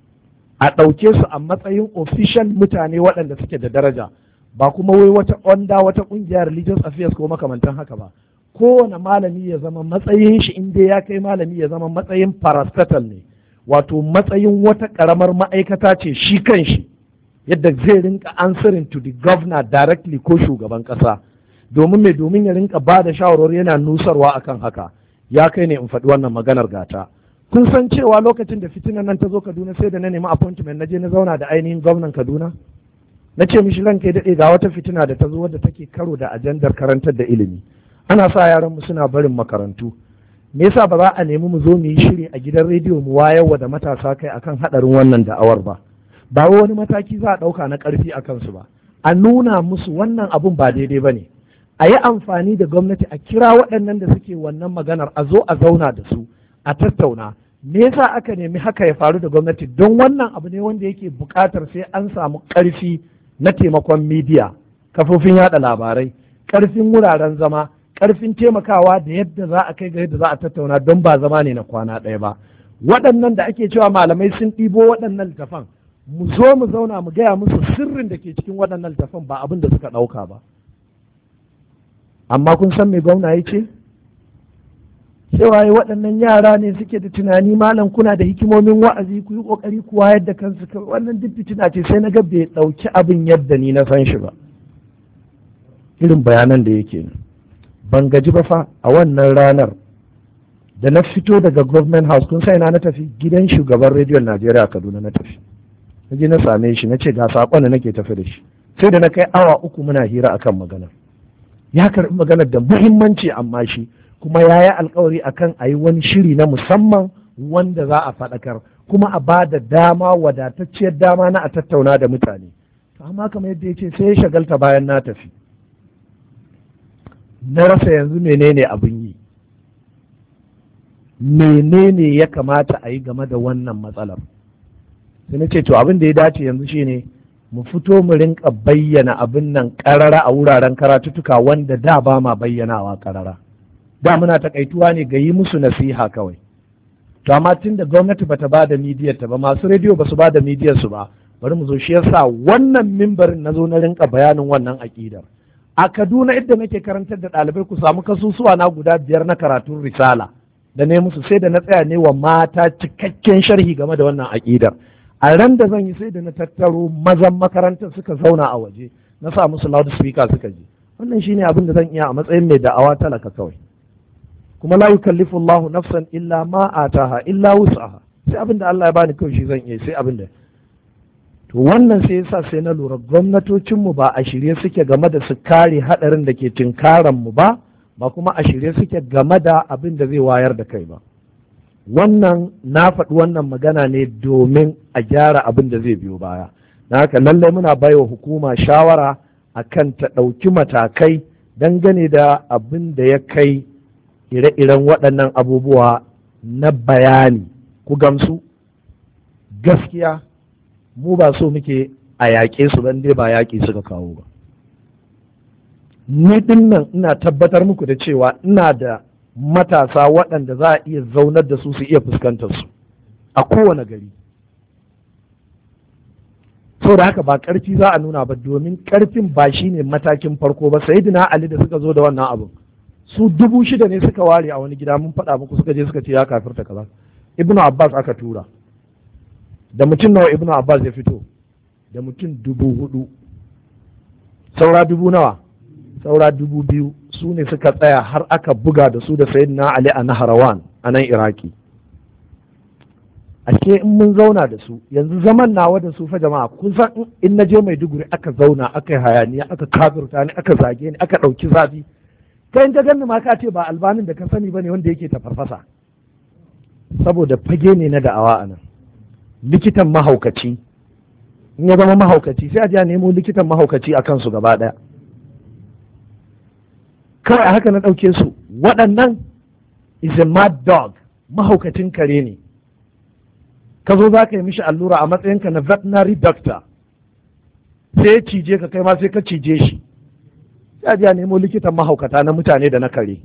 [SPEAKER 1] A ɗauke su a matsayin official mutane waɗanda suke da daraja, ba kuma wai wata onda wata ƙungiyar religious affairs ko makamantan haka ba. Kowane malami ya zama matsayin shi, in dai ya kai malami ya zama matsayin parastatal ne, wato matsayin wata ƙaramar ma'aikata ce shi kan shi, yadda zai rinka answering to the governor directly ko shugaban ƙasa. Domin mai domin ya rinka ba da shawarwari yana nusarwa akan haka. Ya kai ne in faɗi wannan maganar gata. Kun san cewa lokacin da fitinan nan ta zo Kaduna sai da na nemi appointment na je na zauna da ainihin gwamnan Kaduna. Na ce mishi ranka ya daɗe ga wata fitina da ta zo wadda take karo da ajandar karantar da ilimi. Ana sa yaran mu suna barin makarantu. Me yasa ba za a nemi mu zo mu yi shiri a gidan rediyo mu wayarwa da matasa kai akan haɗarin wannan da'awar ba? Ba wani mataki za a ɗauka na ƙarfi a kansu ba. a nuna musu wannan abun ba daidai ba ne, a yi amfani da gwamnati a kira waɗannan da suke wannan maganar a zo a zauna da su a tattauna. Me yasa aka nemi haka ya faru da gwamnati? Don wannan abu ne wanda yake buƙatar sai an samu ƙarfi na taimakon midiya, kafofin yada labarai, ƙarfin wuraren zama, ƙarfin taimakawa da yadda za a kai ga yadda za a tattauna, don ba zama ne na kwana ɗaya ba. Waɗannan da ake cewa malamai sun ɗibo waɗannan littafan, mu zo mu zauna mu gaya musu sirrin da ke cikin waɗannan littafan, ba abin da suka ɗauka ba. Amma kun san me gwamna ya ce? Cewa yi waɗannan yara ne suke da tunani, malam kuna da hikimomin wa'azi, ku yi ƙoƙari ku wayar da kansu. Wannan duk fitina ce. Sai na ga bai ɗauki abin yadda ni na san shi ba, irin bayanan da yake nan. Ban gaji ba fa a wannan ranar da na fito daga government house, kun sai na na tafi gidan shugaban rediyon Najeriya Kaduna na tafi. Na je na same shi na ce ga saƙon da nake tafi da shi. Sai da na kai awa uku muna hira akan magana. Ya karɓi maganar da muhimmanci, amma shi kuma ya yi alkawari akan a yi wani shiri na musamman wanda za a faɗakar, kuma a ba da dama, wadatacciyar dama na a tattauna da mutane. Amma kamar yadda ya ce sai ya shagalta bayan na tafi. Na rasa yanzu menene abin yi, menene ya kamata a yi game da wannan matsalar. Sai na ce to abin da ya dace yanzu shine mu fito mu rinka bayyana abin nan ƙarara a wuraren karatuttuka wanda da ba ma bayyanawa ƙarara. Da muna takaituwa ne ga yi musu nasiha kawai. To amma tun da gwamnati bata ba da midiyar ta ba, masu rediyo ba su ba da midiyar su ba, bari mu zo, shi yasa wannan mimbarin na zo na rinka bayanin wannan aƙidar. A Kaduna inda nake karantar da ɗalibai, ku samu kasusuwa na guda biyar na karatun risala da ne musu, sai da na tsaya ne wa mata cikakken sharhi game da wannan aƙidar. A ran da zan yi sai da na tattaro mazan makarantar suka zauna a waje, na sa musu loudspeaker suka ji. Wannan shine abin da zan iya a matsayin mai da'awa talaka kawai. Kuma la yukallifu Allahu nafsan illa ma ataha illa wus'aha. Sai abin da Allah ya bani kawai shi zan iya, sai abin da. To wannan sai yasa sai na lura gwamnatocin mu ba a shirye suke game da su kare hadarin da ke tinkaran mu ba, ba kuma a shirye suke game da abin da zai wayar da kai ba. Wannan na faɗi wannan magana ne domin a gyara abin da zai biyo baya. Na haka lallai muna baiwa hukuma shawara akan ta ɗauki matakai dangane da abin da ya kai ire-iren waɗannan abubuwa na bayani. Ku gamsu gaskiya mu ba so muke a yaƙe su ban dai ba yaƙi suka kawo ba. Ni ɗin nan ina tabbatar muku da cewa ina da matasa waɗanda za a iya zaunar da su su iya fuskantar su a kowane gari. Sau da haka ba ƙarfi za a nuna ba, domin ƙarfin ba shi ne matakin farko ba. Sayyidina Ali da suka zo da wannan abin, su dubu shida ne suka ware a wani gida, mun faɗa muku, suka je suka ce ya kafirta kaza. Ibnu Abbas aka tura, da mutum nawa Ibnu Abbas ya fito? Da mutum dubu hudu. Saura dubu nawa? Saura dubu biyu. Su ne suka tsaya har aka buga da su da Sayyidina Ali a Naharawan a nan Iraki. Ake in mun zauna da su yanzu, zaman nawa da su fa jama'a, kun san in na je Maiduguri aka zauna aka yi hayaniya, aka kafirta ni, aka zage ni, aka ɗauki zafi, kai in ka ganni ma ka ce ba albanin da ka sani bane wanda yake ta farfasa. Saboda fage ne na da'awa a nan. Likitan mahaukaci, in ya zama mahaukaci sai a je a nemo likitan mahaukaci a kansu gaba ɗaya. Kawai a haka na ɗauke su. Waɗannan is a mad dog, mahaukacin kare ne. Ka zo za ka yi mishi allura a matsayinka na veterinary doctor, sai ya cije ka, kai ma sai ka cije shi. Sai a je a nemo likitan mahaukata na mutane da na kare.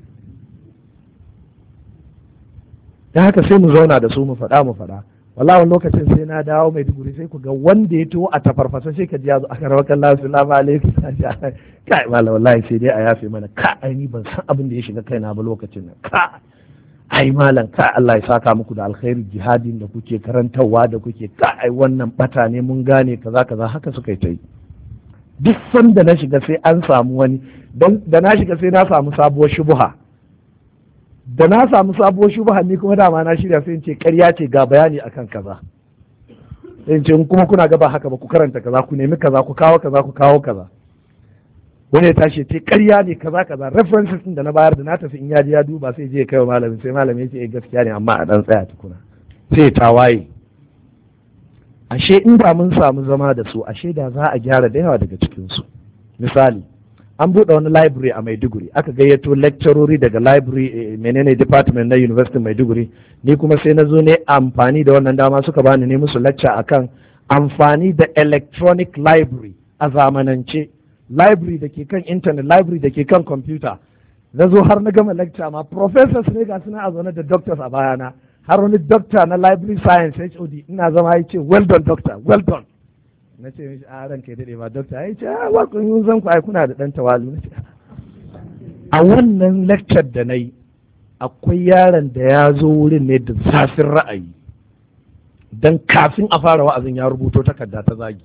[SPEAKER 1] Da haka sai mu zauna da su mu faɗa mu faɗa. Wallahi wani lokacin sai na dawo Maiduguri sai ku ga wanda ya tuwo a tafarfasa, sai ka ji ya zo aka rawa kan lafi na ba alaikum kai mala wallahi sai dai a yafe mana, ka ai ni ban san abin da ya shiga kaina ba lokacin nan, ka ai malam ka Allah ya saka muku da alkhairi, jihadin da kuke karantarwa da kuke, ka ai wannan bata ne mun gane kaza kaza. Haka suka yi ta yi. Duk sanda na shiga sai an samu wani, don da na shiga sai na samu sabuwar shubuha. Da na samu sabuwar shubuha ni kuma dama na shirya, sai in ce ƙarya ce ga bayani akan kaza. Sai in ce kuma kuna ga ba haka ba, ku karanta kaza, ku nemi kaza, ku kawo kaza, ku kawo kaza. Wani ya tashi ce ƙarya ne kaza kaza, references din da na bayar da na tafi in yaji ya duba sai je kai wa malamin, sai malamin ya ce eh gaskiya ne amma a dan tsaya tukuna, sai ta waye. ashe in ba mun samu zama da su ashe da za a gyara da yawa daga cikinsu. Misali, an buɗe wani library a Maiduguri, aka gayyato lecturori daga library menene department na University Maiduguri, ni kuma sai na zo ne amfani da wannan dama suka bani ne musu lecture akan amfani da electronic library a zamanance, library da ke kan internet, library da ke kan computer. Na zo har na gama lecture ma professors ne ga suna a zaune da doctors a bayana, har wani doctor na library science H O D ina zama ya ce well done doctor, well done. Na ce mishi a ranka ya daɗe ba doctor, ya ce a wakon yi zan ku ai kuna da ɗan tawalu. Na ce a wannan lecture da na yi akwai yaron da ya zo wurin ne da zafin ra'ayi, don kafin a fara wa'azin ya rubuto takarda ta zagi,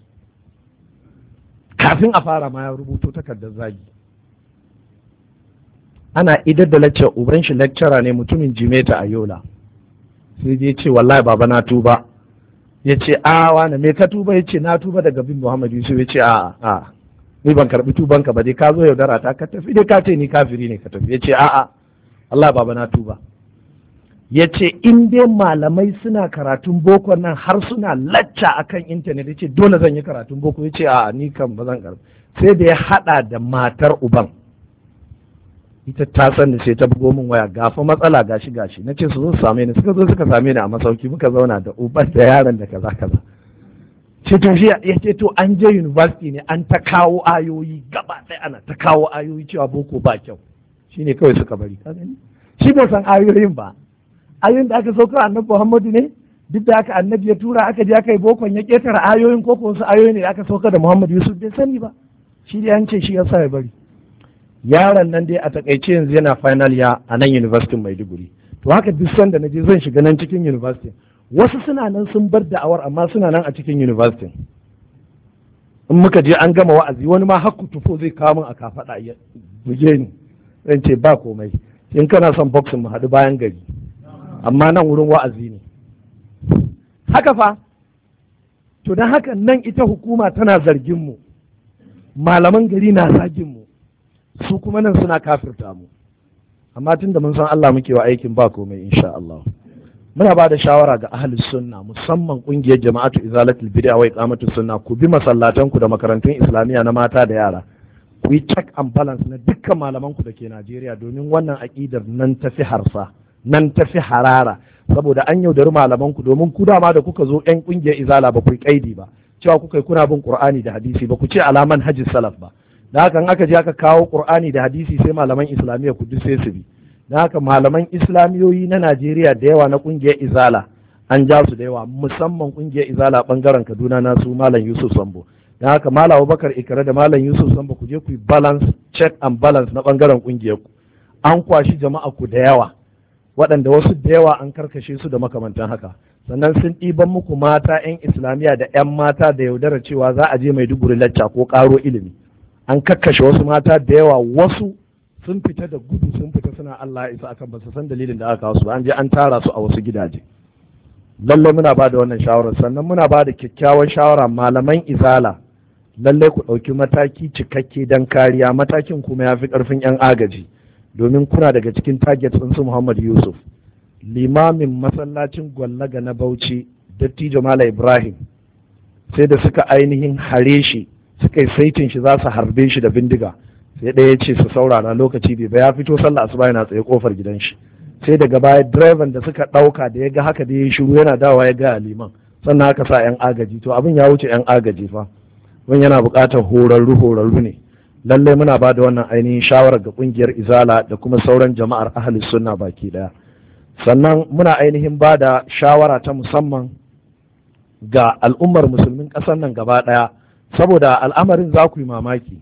[SPEAKER 1] kafin a fara ma ya rubuto takardar zagi. Ana idar da lecture, uban shi lecturer ne mutumin Jimeta a Yola, sai je ce wallahi baba na tuba. Ya ce a wane me ka tuba? Ya ce na tuba daga bin Muhammad Yusuf. Ya ce a a ni ban karbi tubanka ba, dai ka zo yaudara ta ka tafi, dai ka ce ni kafiri ne ka tafi. Ya ce a a Allah baba na tuba. Ya ce in dai malamai suna karatun boko nan har suna lacca akan intanet, ya ce dole zan yi karatun boko. Ya ce a ni kan ba zan karbi. Sai da ya hada da matar uban, ita ta san da sai ta bugo min waya, gafa matsala gashi gashi. Na ce su zo su same ni, suka zo suka same ni a masauki, muka zauna da uban da yaron da kaza kaza. Ce to shi ya ce to an je university ne an ta kawo ayoyi gaba ɗaya, ana ta kawo ayoyi cewa boko ba kyau, shine kawai suka bari. Shi bai san ayoyin ba, ayoyin da aka sauka annabi Muhammadu ne, duk da aka annabi ya tura aka je aka yi bokon ya ketara ayoyin, ko wasu ayoyi ne da aka sauka da Muhammadu Yusuf bai sani ba, shi dai an ce shi ya sa ya bari. Yaron nan dai a takaice yanzu yana final ya a nan University Maiduguri. To haka duk sanda na je zan shiga nan cikin university, wasu suna nan sun bar da'awar amma suna nan a cikin university. In muka je an gama wa'azi, wani ma hakku tufo zai kawo min a kafaɗa ya buge ni, zan ce ba komai, in kana son boxing mu haɗu bayan gari, amma nan wurin wa'azi ne. Haka fa, to don haka nan ita hukuma tana zargin mu, malaman gari na zagin mu, su kuma nan suna kafirta mu, amma tunda mun san Allah muke wa aikin ba komai insha Allah. Muna ba da shawara ga ahli sunna, musamman kungiyar jama'atu izalatul bid'a wa iqamatus sunna, ku bi masallatan ku da makarantun islamiyya na mata da yara, ku yi check and balance na dukkan malaman ku da ke Najeriya, domin wannan aqidar nan tafi harsa, nan tafi harara, saboda an yaudari malaman ku, domin ku dama da kuka zo yan kungiyar izala ba ku yi kaidi ba, cewa kuka yi kuna bin Qur'ani da hadisi, ba ku ce alaman hajji salaf ba. Da haka aka je aka kawo Qur'ani da hadisi sai malaman islamiyya ku duk sai su bi. Da haka malaman islamiyoyi na Najeriya da yawa na kungiyar izala an ja su da yawa, musamman kungiyar izala bangaren Kaduna na su malam Yusuf Sambo. Da haka malam Abubakar Ikra da malam Yusuf Sambo ku je ku yi balance, check and balance na bangaren kungiyar ku. An kwashi jama'a ku da yawa, waɗanda wasu da yawa an karkashe su da makamantan haka. Sannan sun ɗiban muku mata 'yan islamiyya da 'yan mata da yaudara cewa za a je Maiduguri lacca ko ƙaro ilimi. An kakkashe wasu mata da yawa, wasu sun fita da gudu, sun fita suna Allah ya isa akan ba su san dalilin da aka kawo su ba, an je an tara su a wasu gidaje. Lallai muna ba da wannan shawarar, sannan muna ba da kyakkyawan shawara malaman izala, lallai ku ɗauki mataki cikakke don kariya, matakin kuma ya fi ƙarfin 'yan agaji, domin kuna daga cikin target ɗin su Muhammad Yusuf. Limamin masallacin Gwallaga na Bauchi, Dattijo Malam Ibrahim, sai da suka ainihin hare shi, suka yi saitin shi za su harbe shi da bindiga, sai ɗaya ya ce su saurara lokaci bai ba, ya fito sallah asuba yana tsaye kofar gidan shi. Sai daga baya direban da suka ɗauka da ya ga haka da ya shiru yana dawa ya ga liman, sannan aka sa 'yan agaji. To abin ya wuce 'yan agaji fa, wani yana buƙatar horarru horarru ne. Lallai muna ba da wannan ainihin shawarar ga ƙungiyar izala da kuma sauran jama'ar ahlus sunna baki ɗaya. Sannan muna ainihin ba da shawara ta musamman ga al'ummar musulmin ƙasar nan gaba ɗaya, saboda al'amarin za ku yi mamaki.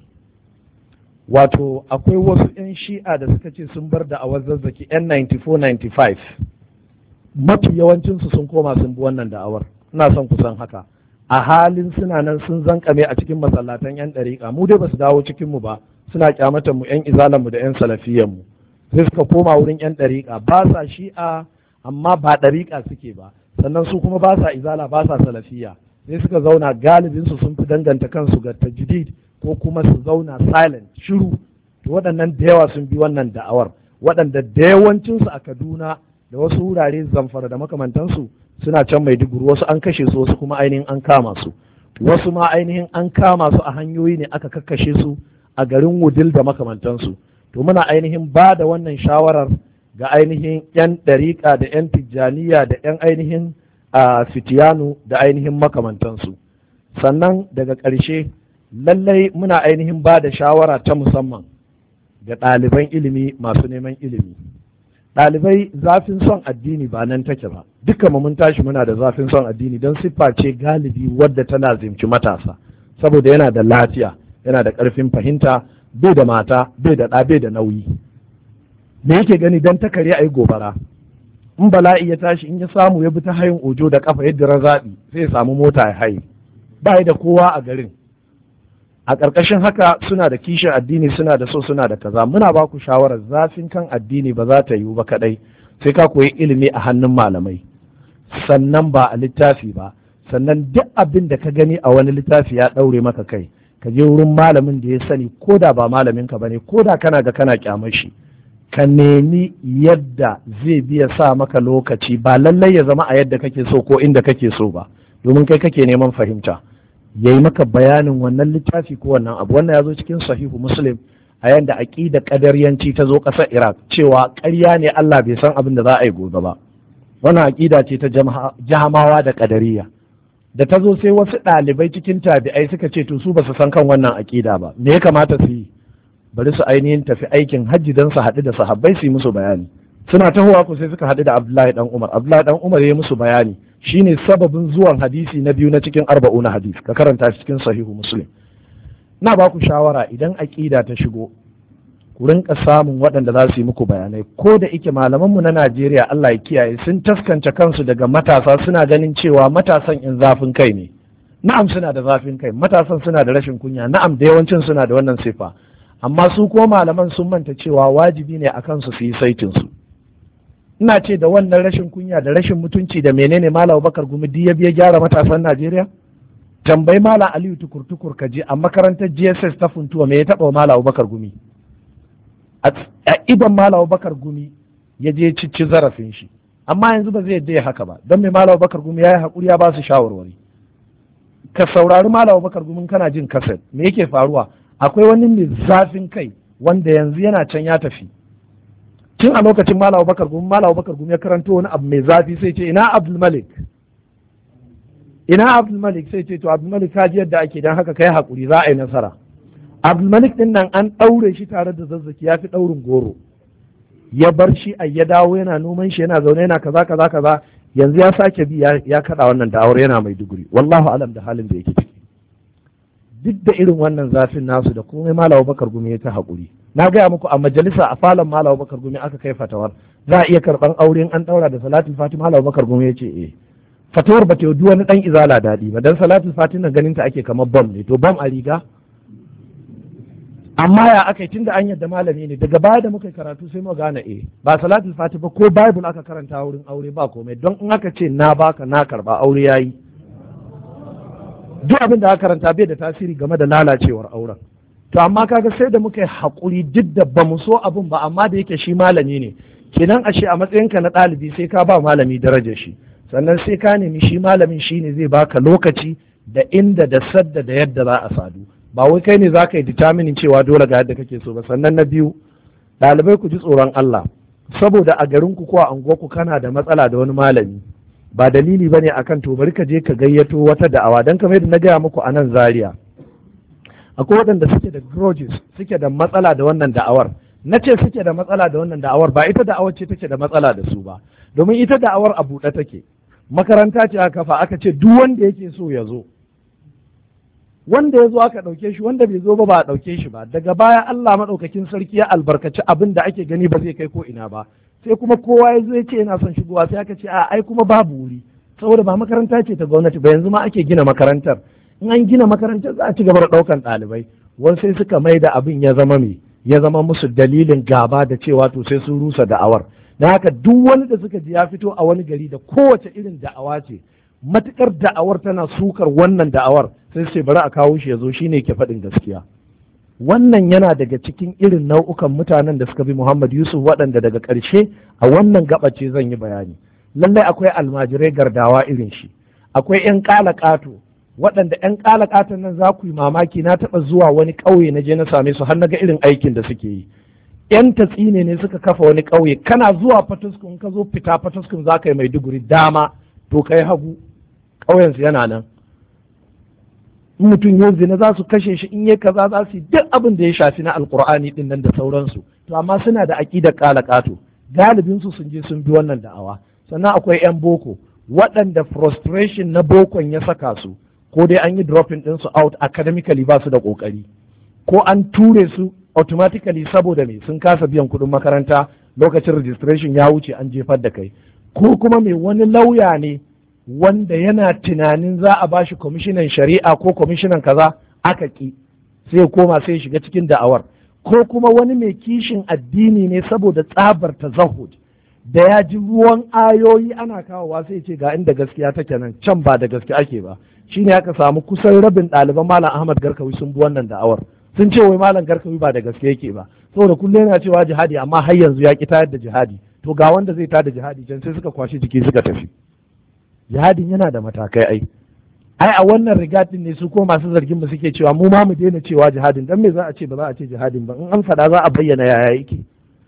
[SPEAKER 1] Wato akwai wasu 'yan shi'a da suka ce sun bar da awar zazzaki 'yan ninety-four ninety-five, mafi yawancinsu sun koma sun bi wannan da'awar, ina son kusan haka. A halin suna nan sun zankame a cikin masallatan 'yan ɗariƙa, mu dai ba su dawo cikinmu ba, suna kyamatan mu 'yan izalanmu da 'yan salafiyanmu, sai suka koma wurin 'yan ɗariƙa, ba sa shi'a amma ba ɗariƙa suke ba, sannan su kuma ba sa izala ba sa salafiya, sai suka zauna galibinsu sun fi danganta kansu ga tajdid ko kuma su zauna silent shiru. To waɗannan da yawa sun bi wannan da'awar, waɗanda da yawancinsu a Kaduna da wasu wurare Zamfara da makamantansu suna can Maiduguri, wasu an kashe su wasu kuma ainihin an kama su, wasu ma ainihin an kama su a hanyoyi ne aka kakkashe su a garin Wudil da makamantansu. To muna ainihin ba da wannan shawarar ga ainihin 'yan ɗariƙa da 'yan tijjaniya da 'yan ainihin a fitiyanu da ainihin makamantansu. Sannan daga ƙarshe lallai muna ainihin ba da shawara ta musamman ga ɗaliban ilimi masu neman ilimi. Ɗalibai, zafin son addini ba nan take ba, dukkan mu mun tashi muna da zafin son addini don siffa ce galibi wadda tana zimci matasa, saboda yana da lafiya, yana da ƙarfin fahimta, bai da mata, bai da ɗa, bai da nauyi. Me yake gani don takare a yi gobara? In bala'i ya tashi, in ya samu ya bi ta hayin ojo da kafa yadda razaɓi, sai ya samu mota ya haye, ba da kowa a garin. A ƙarƙashin haka suna da kishin addini, suna da so, suna da kaza. Muna ba ku shawarar zafin kan addini ba za ta yiwu ba kaɗai, sai ka koyi ilimi a hannun malamai, sannan ba a littafi ba. Sannan duk abin da ka gani a wani littafi ya ɗaure maka kai, ka je wurin malamin da ya sani, ko da ba malamin ka bane, ko da kana ga kana kyamar shi, ka nemi yadda zai biya sa maka lokaci, ba lallai ya zama a yadda kake so ko inda kake so ba, domin kai kake neman fahimta. Ya yi maka bayanin wannan littafi ko wannan abu. Wannan ya zo cikin sahihu Muslim a yanda aƙida ƙadariyanci ta zo ƙasar Iraq, cewa ƙarya ne Allah bai san abin da za a yi gobe ba. Wannan aƙida ce ta jahamawa da ƙadariya. Da ta zo sai wasu ɗalibai cikin tabi'ai suka ce to su ba su san kan wannan aƙida ba, me ya kamata su yi? Bari su ainihin tafi aikin hajji don su haɗu da sahabbai su yi musu bayani. Suna tahowa ko sai suka haɗu da Abdullahi dan Umar. Abdullahi dan Umar ya yi musu bayani. Shine sababin zuwan hadisi na biyu na cikin arba'u na hadis, ka karanta shi cikin sahihu Muslim. Na ba ku shawara, idan aƙida ta shigo, ku rinka samun waɗanda za su yi muku bayanai. Ko da ike malamanmu na Najeriya, Allah ya kiyaye, sun taskance kansu daga matasa, suna ganin cewa matasan in zafin kai ne. Na'am, suna da zafin kai, matasan suna da rashin kunya, na'am, da yawancin suna da wannan sifa. Amma su ko malaman sun manta cewa wajibi ne a kansu su yi saitinsu. Ina ce da wannan rashin kunya da rashin mutunci da menene Malam Bakar Gumi duk ya biya gyara matasan Najeriya? Tambayi Malam Aliyu Tukur Tukur ka je a makarantar G S S ta Funtuwa, me ya taɓa Malam Bakar Gumi? A idan Malam Bakar Gumi ya je cici zarafin shi, amma yanzu ba zai yadda ya haka ba, don me Malam Bakar Gumi ya yi haƙuri ya ba su shawarwari. Ka saurari Malam Bakar Gumi kana jin kaset, me yake faruwa? Akwai wani mai zafin kai wanda yanzu yana can ya tafi. Tun a lokacin Malam Bakar Gumi, Malam Bakar Gumi ya karanto wani abu mai zafi sai ce ina Abdul Malik, ina Abdul Malik, sai ce to Abdul Malik ka ji yadda ake, dan haka kai hakuri za a yi nasara. Abdul Malik din nan an ɗaure shi tare da zazzaki, ya fi ɗaurin goro, ya bar shi a ya dawo yana noman shi, yana zaune yana kaza kaza kaza. Yanzu ya sake bi ya kaɗa wannan da'awar, yana Maiduguri, wallahu alam da halin da yake ciki. Duk da irin wannan zafin nasu da komai Malam Bakar Gumi ya ta haƙuri. Na gaya muku a majalisa a falon Malam Bakar Gumi aka kai fatawar za a iya karɓan aure an ɗaura da salatul fatima. Malam Bakar Gumi ya ce eh. Fatawar ba ta yi wani ɗan izala daɗi ba, dan salatul fatima ganin ta ake kamar bam ne, to bam a riga. Amma ya aka yi tunda an yadda malami ne, daga baya da muka yi karatu sai mu gane eh ba salatul fatima ko bible aka karanta wurin aure ba komai, don in aka ce na baka na karɓa aure yayi. Duk abin da aka karanta bai da tasiri game da lalacewar auren. To amma kaga sai da muka yi haƙuri, duk da ba mu so abin ba, amma da yake shi malami ne, kenan ashe a matsayinka na ɗalibi sai ka ba malami darajar shi, sannan sai ka nemi shi malamin shi ne zai baka lokaci da inda da sadda da yadda za a sadu, ba wai kai ne za ka yi determining cewa dole ga yadda kake so ba. Sannan na biyu, ɗalibai ku ji tsoron Allah, saboda a garinku ko a unguwarku kana da matsala da wani malami, ba dalili ba ne akan to bari ka je ka gayyato wata da'awa. Don kamar yadda na gaya muku a nan Zaria, akwai waɗanda suke da grudges, suke da matsala da wannan da'awar. Na ce suke da matsala da wannan da'awar, ba ita da'awar ce take da matsala da su ba, domin ita da'awar a buɗe take. Makaranta ce aka kafa, aka ce duk wanda yake so ya zo, wanda ya zo aka ɗauke shi, wanda bai zo ba ba a ɗauke shi ba. Daga baya Allah maɗaukakin sarki ya albarkaci abin da ake gani ba zai kai ko ina ba, sai kuma kowa ya zo ya ce yana son shigowa, sai aka ce a ai kuma babu wuri, saboda ba makaranta ce ta gwamnati ba, yanzu ma ake gina makarantar. In an gina makarantar za a ci gaba da ɗaukan ɗalibai. Wani sai suka mai da abin ya zama me ya zama musu dalilin gaba da cewa to sai sun rusa da'awar. Na haka duk wani da suka ji ya fito a wani gari da kowace irin da'awa ce, matukar da'awar tana sukar wannan da'awar, sai sai bari a kawo shi ya zo, shine ke faɗin gaskiya. wannan yana daga cikin irin nau'ukan mutanen da suka bi Muhammad Yusuf waɗanda daga ƙarshe a wannan gabace zan yi bayani. Lallai akwai almajirai gardawa irin shi, akwai 'yan ƙato waɗanda 'yan ƙaton nan za ku yi mamaki, na taɓa zuwa wani ƙauye na je na same su har na ga irin aikin da suke yi. 'Yan tatsine ne suka kafa wani ƙauye, kana zuwa Fataskun ka zo fita Fataskun za ka yi Maiduguri dama to kai hagu, ƙauyensu yana nan. In mutum yau zina za su kashe shi, in yi kaza za su yi duk abin da ya shafi na alkur'ani din nan da sauransu. To amma suna da aƙidar ƙalaƙato, galibinsu sun je sun bi wannan da'awa. Sannan akwai 'yan boko waɗanda frustration na bokon ya saka su, ko dai an yi dropping ɗinsu out academically ba su da ƙoƙari, ko an ture su automatically saboda me sun kasa biyan kuɗin makaranta, lokacin registration ya wuce an jefar da kai, ko kuma mai wani lauya ne wanda yana tunanin za a bashi kwamishinan shari'a ko kwamishinan kaza aka ki, sai koma sai shiga cikin da'awar, ko kuma wani mai kishin addini ne saboda tsabar tazahud da ya ji ruwan ayoyi ana kawowa sai ce ga inda gaskiya take nan, can ba da gaske ake ba. Shine aka samu kusan rabin ɗaliban Malam Ahmad Garkawi sun bi wannan da'awar, sun ce wai Malam Garkawi ba da gaske yake ba, saboda kullum yana cewa jihadi amma har yanzu ya ki tayar da jihadi. To ga wanda zai tada jihadi can sai suka kwashi jiki suka tafi. Jihadin yana da matakai ai ai a wannan rigatin ne su ko masu zargin mu suke cewa mu ma mu daina cewa jihadin, dan me za a ce ba za a ce jihadin ba, in an faɗa za a bayyana yaya yake.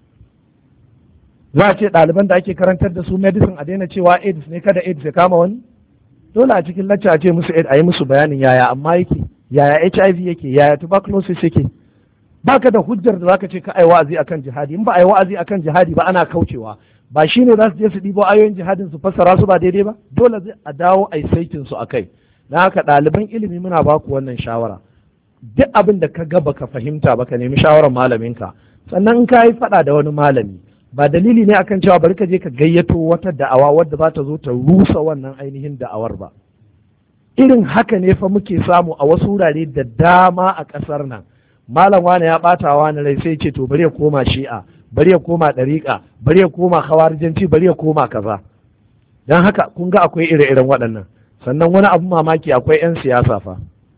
[SPEAKER 1] Za a ce ɗaliban da ake karantar da su medicine a daina cewa AIDS ne kada AIDS ya kama wani, dole a cikin lacca a ce musu AIDS, a yi musu bayanin yaya amma yake, yaya H I V yake, yaya tuberculosis yake. Baka da hujjar da zaka ce ka ai wa'azi akan jihadi, in ba ai wa'azi akan jihadi ba ana kaucewa. Ba shi ne za su je su ɗibo ayoyin jihadin su fassara su ba daidai ba, dole zai a dawo a yi saitin su a kai. Na haka ɗaliban ilimi muna ba ku wannan shawara, duk abin da ka ga baka fahimta ba ka nemi shawarar malaminka. Sannan in ka yi faɗa da wani malami, ba dalili ne akan cewa bari ka je ka gayyato wata da'awa wadda za ta zo ta rusa wannan ainihin da'awar ba. Irin haka ne fa muke samu a wasu wurare da dama a ƙasar nan. Malam wane ya ɓata wani rai sai ce to bari ya koma shi'a, bari ya koma ɗariƙa, bari ya koma khawarijanci, bari ya koma kaza. Don haka kun ga akwai ire-iren waɗannan. Sannan wani abu mamaki akwai 'yan siyasa fa.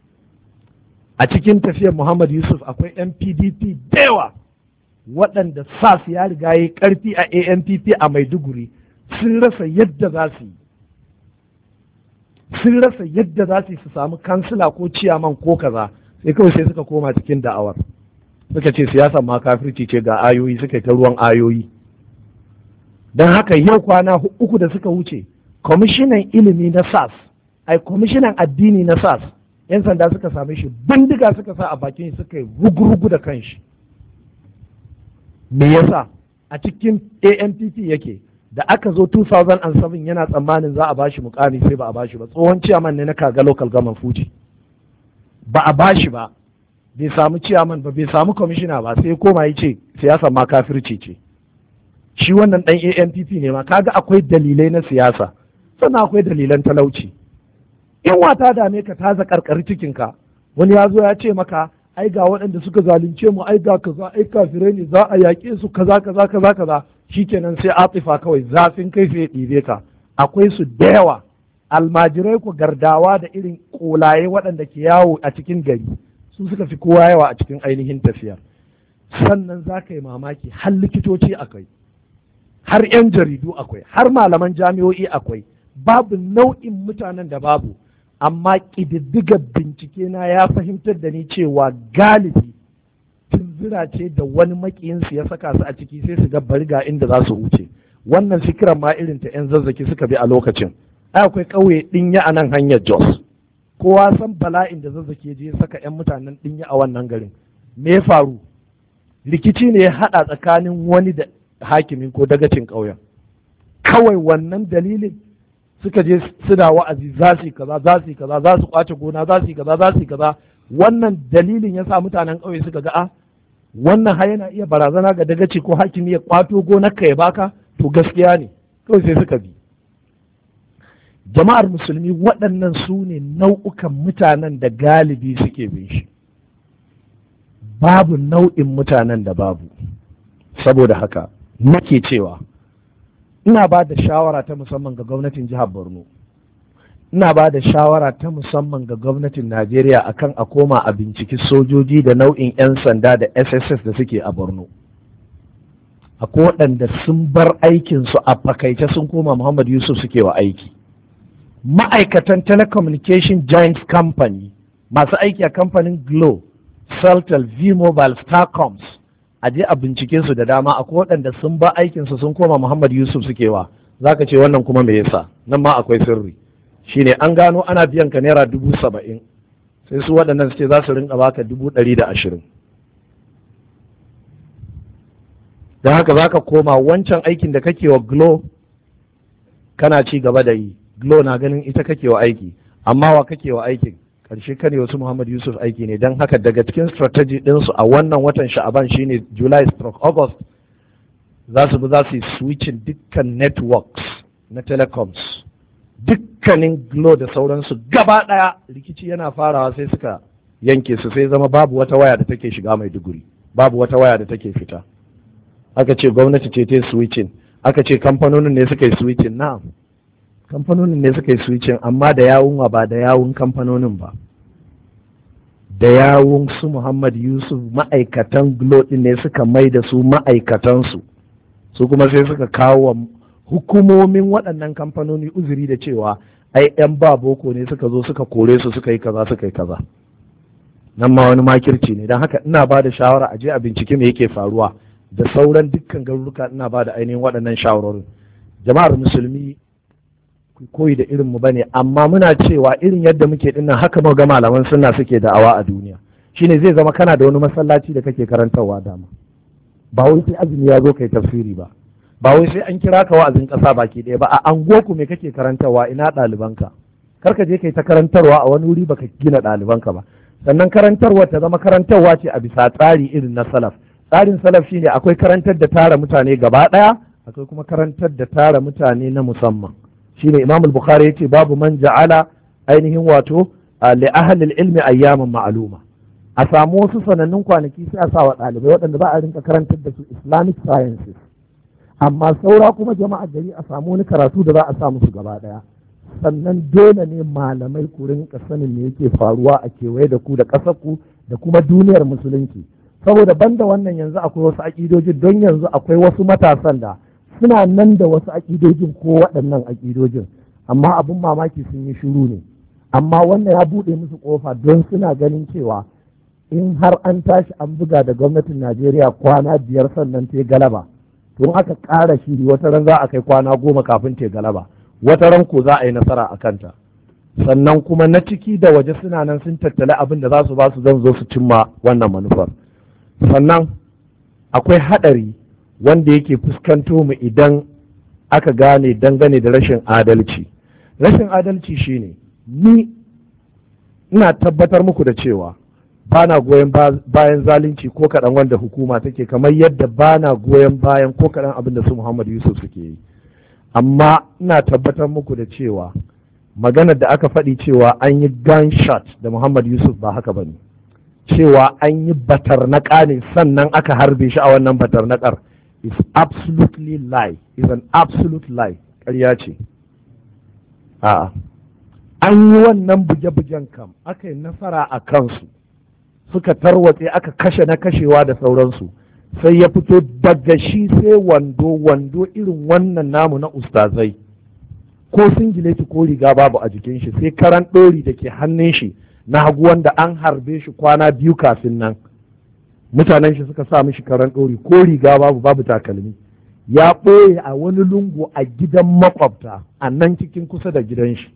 [SPEAKER 1] A cikin tafiyar Muhammad Yusuf akwai 'yan P D P da yawa waɗanda S A S ya riga yi ƙarfi a A N P P a Maiduguri, sun rasa yadda za su yi. Sun rasa yadda za su yi su samu kansila ko ciyaman ko kaza, sai kawai sai suka koma cikin da'awar. Suka ce siyasa ma kafirci ce, ga ayoyi, suka yi ta ruwan ayoyi. Don haka yau kwana uku da suka wuce, kwamishinan ilimi na S A S, ai kwamishinan addini na S A S, 'yan sanda suka same shi bindiga suka sa a bakin suka yi rugu-rugu da kanshi. Me yasa? A cikin A N P P yake, da aka zo two thousand seven yana tsammanin za a bashi mukami sai ba a bashi ba, tsohon ciyaman ne na Kaga Local Government Fuji. Ba a bashi ba, bai samu ciyaman ba, bai samu kwamishina ba, sai koma ya ce siyasa ma kafirci ce. Shi wannan ɗan A N P P ne ma, kaga akwai dalilai na siyasa, sannan akwai dalilan talauci. In wata dame ka ta zakarkari cikinka, wani ya zo ya ce maka ai ga waɗanda suka zalunce mu, ai ga kaza, ai kafirai ne, za a yaƙe su kaza kaza kaza kaza, shikenan sai atifa kawai zafin kai sai ya ɗibe ka. Akwai su da yawa, almajirai ku gardawa da irin kolaye waɗanda ke yawo a cikin gari, su suka fi kowa yawa a cikin ainihin tafiyar. Sannan za ka yi mamaki har likitoci akwai, har 'yan jaridu akwai, har malaman jami'o'i akwai, babu nau'in mutanen da babu. Amma ƙididdigar bincike na ya fahimtar da ni cewa galibi tunzura ce da wani maƙiyinsu ya saka su a ciki, sai su ga bari ga inda za su wuce. Wannan fikiran ma irin ta 'yan zazzaki suka bi a lokacin. Ai akwai ƙauye ɗinya a nan hanyar Jos, kowa san bala'in da zazzaki je saka 'yan mutanen ɗinya a wannan garin. Me ya faru? Rikici ne ya haɗa tsakanin wani da hakimin ko dagacin ƙauyen. Kawai wannan dalilin suka je suna wa'azi za su yi kaza, za su yi kaza, za su kwace gona, za su yi kaza, za su yi kaza. Wannan dalilin ya sa mutanen ƙauye suka ga a wannan har yana iya barazana ga dagaci ko hakimi ya kwato gonar ka ya baka, to gaskiya ne, kawai sai suka bi. Jama'ar musulmi, waɗannan su ne nau'ukan mutanen da galibi suke bin shi. Babu nau'in mutanen da babu. Saboda haka nake cewa ina ba da shawara ta musamman ga gwamnatin jihar Borno. ina ba da shawara ta musamman ga gwamnatin Najeriya akan a koma a binciki sojoji da nau'in 'yan sanda da S S S da suke a Borno. Akwai waɗanda sun bar aikinsu a fakaice sun koma Muhammad Yusuf suke wa aiki. Ma'aikatan telecommunication giant company masu aiki a kamfanin Glo, Celtel, V-Mobile, Starcoms, a je a bincike su da dama. Akwai waɗanda sun bar aikinsu sun koma Muhammad Yusuf suke wa. Zaka ce wannan kuma me yasa? Nan ma akwai sirri. Shine an gano ana biyan ka naira dubu saba'in, sai su waɗannan su ce za su rinka baka dubu ɗari da ashirin. Don haka za ka koma wancan aikin da kake wa Glo kana ci gaba da yi. Glo na ganin ita kake wa aiki, amma wa kake wa aikin ƙarshe kane wasu Muhammad Yusuf aiki ne. Don haka daga cikin strategy ɗinsu a wannan watan Sha'aban shine July stroke August, za su bi za su yi switching dukkan networks na telecoms, dukkanin Glo da sauransu gaba ɗaya. Rikici yana farawa sai suka yanke su, sai zama babu wata waya da take shiga Maiduguri, babu wata waya da take fita. Aka ce gwamnati ce ta yi switching, aka ce kamfanonin ne suka yi switching. Na'am, kamfanonin ne suka yi switching, amma da yawun wa ba da yawun kamfanonin ba, da yawun su Muhammad Yusuf ma'aikatan Glo ɗin ne suka mai da su ma'aikatansu, su kuma sai suka kawo hukumomin waɗannan kamfanoni uzuri da cewa ai 'yan ba boko ne suka zo suka kore su suka yi kaza suka yi kaza. Nan ma wani makirci ne. Don haka ina ba da shawara a je a bincike me yake faruwa da sauran dukkan garuruka. Ina ba da ainihin waɗannan shawarorin. Jama'ar musulmi ku koyi da irin mu bane, amma muna cewa irin yadda muke dinnan haka mu ga malaman sunna suke da'awa a duniya. Shine zai zama kana da wani masallaci da kake karantarwa dama, ba wai sai azumi ya zo kai tafsiri ba, ba wai sai an kira ka wa'azin ƙasa baki ɗaya ba. A anguwarku me kake karantarwa? Ina ɗalibanka? Kar ka je kai ta karantarwa a wani wuri baka gina ɗalibanka ba. Sannan karantarwa ta zama karantarwa ce a bisa tsari irin na salaf. Tsarin salaf shine akwai karantar da tara mutane gaba ɗaya, akwai kuma karantar da tara mutane na musamman. Shine Imam al-Bukhari yace babu man ja'ala ainihin wato li ahli al-ilmi ayyaman ma'luma. A samu wasu sanannun kwanaki sai a sa wa ɗalibai waɗanda ba a rinka karantar da su Islamic sciences, amma saura kuma jama'a gari a samu wani karatu da za a sa musu gaba ɗaya. Sannan dole ne malamai ku rinka sanin me yake faruwa a kewaye da ku da ƙasar ku da kuma duniyar musulunci, saboda banda wannan yanzu akwai wasu aƙidojin, don yanzu akwai wasu matasan da suna nan da wasu aƙidojin ko waɗannan aƙidojin, amma abin mamaki sun yi shiru ne. Amma wannan ya buɗe musu ƙofa, don suna ganin cewa in har an tashi an buga da gwamnatin Najeriya kwana biyar sannan ta galaba, to aka ƙara shiri wata ran za a kai kwana goma kafin ta galaba, wata ran ko za a yi nasara a kanta. Sannan kuma na ciki da waje suna nan sun tattali abin da za su ba su zan zo su cimma wannan manufar. Sannan akwai haɗari wanda yake fuskanto mu idan aka gane dangane da rashin adalci. Rashin adalci shine, ni ina tabbatar muku da cewa ba na goyon bayan zalunci ko kaɗan wanda hukuma take, kamar yadda ba na goyon bayan ko kaɗan abin da su Muhammad Yusuf suke yi. Amma ina tabbatar muku da cewa maganar da aka faɗi cewa an yi gunshot da Muhammad Yusuf ba haka ba ne. Cewa an yi batarnaƙa ne sannan aka harbe shi a wannan batarnaƙar is absolutely lie, is an absolute lie. Ƙarya ce. A'a. An yi wannan buge-bugen kam, aka yi nasara a kansu, suka tarwatse, aka kashe na kashewa da sauransu, sai ya fito daga shi sai wando wando irin wannan namu na ustazai, ko singileti ko riga babu a jikin shi, sai karan ɗori da ke hannun shi na hagu wanda an harbe shi kwana biyu kafin nan, mutanen shi suka sa mishi karan ɗori, ko riga babu babu takalmi, ya ɓoye a wani lungu a gidan makwabta a nan cikin kusa da gidan shi.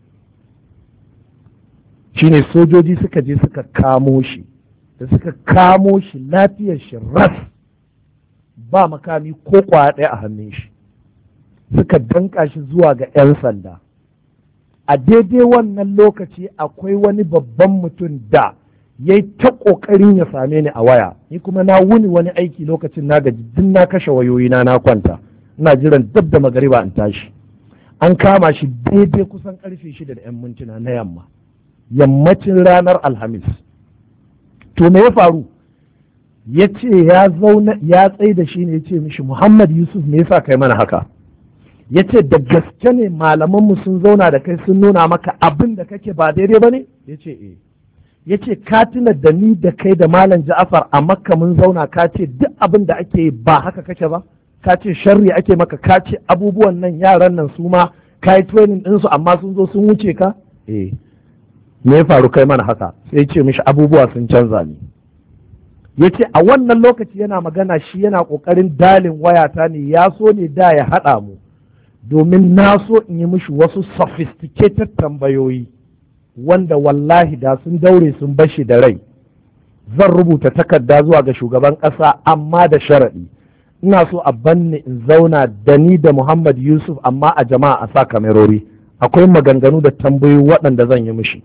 [SPEAKER 1] Shine sojoji suka je suka kamo shi, da suka kamo shi lafiyar shi ras, ba makami ko kwaya ɗaya a hannun shi, suka danka shi zuwa ga 'yan sanda. A daidai wannan lokaci akwai wani babban mutum da ya yi ta ƙoƙarin ya same ni a waya, ni kuma na wuni wani aiki lokacin na gaji, duk na kashe wayoyina na kwanta, ina jiran dab da magariba in tashi. An kama shi daidai kusan ƙarfe shida da 'yan mintuna na yamma, yammacin ranar Alhamis. To me ya faru? Ya ce ya zauna ya tsaye da shi ne, ya ce mishi, Muhammad Yusuf me yasa kai mana haka? ya ce da gaske ne malamanmu sun zauna da kai sun nuna maka abin da kake ba daidai ba ne? Ya ce eh. Ya ce ka tuna da ni da kai da malam Ja'far a Makka mun zauna ka ce duk abin da ake yi ba haka kake ba? Ka ce sharri ake maka, ka ce abubuwan nan yaran nan su ma ka yi training ɗinsu amma sun zo sun wuce ka? Eh. Me ya faru kai mana haka? Sai ce mishi abubuwa sun canza ni. Ya ce a wannan lokaci yana magana shi yana ƙoƙarin dalin wayata ne, ya so ne da ya haɗa mu domin na so in yi mishi wasu sophisticated tambayoyi wanda wallahi da sun daure sun bashi da rai. Zan rubuta takarda zuwa ga shugaban ƙasa amma da sharaɗi. Ina so a banni in zauna da ni da Muhammad Yusuf amma a jama'a a sa kamerori. Akwai maganganu da tambayoyi waɗanda zan yi mishi.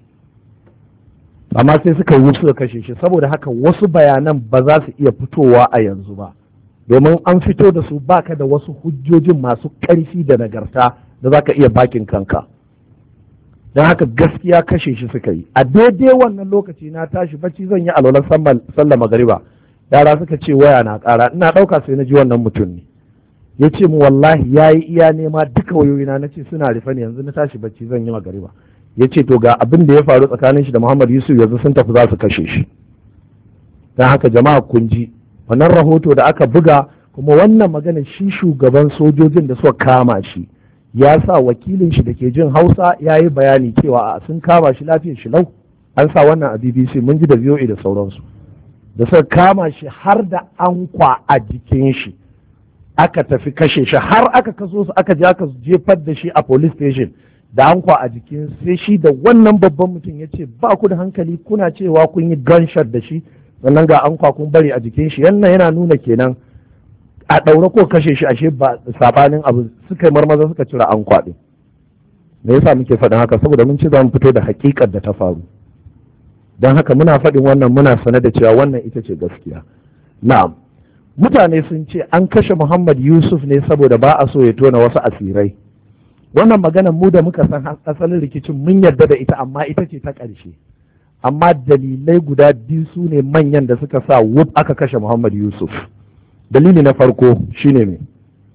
[SPEAKER 1] Amma sai suka yi suka kashe shi, saboda haka wasu bayanan ba za su iya fitowa a yanzu ba. Domin an fito da su baka da wasu hujjojin masu ƙarfi da nagarta da za ka iya bakin kanka. Don haka gaskiya kashe shi suka yi. A daidai wannan lokaci na tashi bacci zan yi alwalar sallah magariba. Yara suka ce waya na ƙara, ina ɗauka sai na ji wannan mutum ne. Ya ce mu wallahi ya yi iya nema duka wayoyina, na ce suna rufe ne, yanzu na tashi bacci zan yi magariba. Ya ce to ga abin da ya faru tsakanin shi da Muhammad Yusuf, yanzu sun tafi za su kashe shi. Don haka jama'a kun ji wannan rahoto da aka buga, kuma wannan magana shi shugaban sojojin da suka kama shi ya sa wakilin shi da ke jin Hausa ya yi bayani cewa a sun kama shi lafiyar shi lau. An sa wannan a B B C, mun ji da V O A da sauransu. Da suka kama shi har da ankwa a jikin shi aka tafi kashe shi, har aka kaso su aka je aka jefar da shi a police station da ankwa a jikin. Sai shi da wannan babban mutum ya ce ba ku da hankali, kuna cewa kun yi gunshot da shi sannan ga ankwa kun bari a jikin shi. Yannan yana nuna kenan a ɗaure ko kashe shi, ashe ba sabanin abu. Suka yi marmaza suka cire ankwa ɗin. Me yasa muke faɗin haka? Saboda mun ci za mu fito da hakikar da ta faru. Don haka muna faɗin wannan muna sane da cewa wannan ita ce gaskiya. Na'am, mutane sun ce an kashe Muhammad Yusuf ne saboda ba a so ya tona wasu asirai. Wannan maganar mu da muka san asalin rikicin mun yarda da ita, amma ita ce ta ƙarshe. Amma dalilai guda biyu su ne manyan da suka sa wuf aka kashe Muhammad Yusuf. Dalili na farko shine me?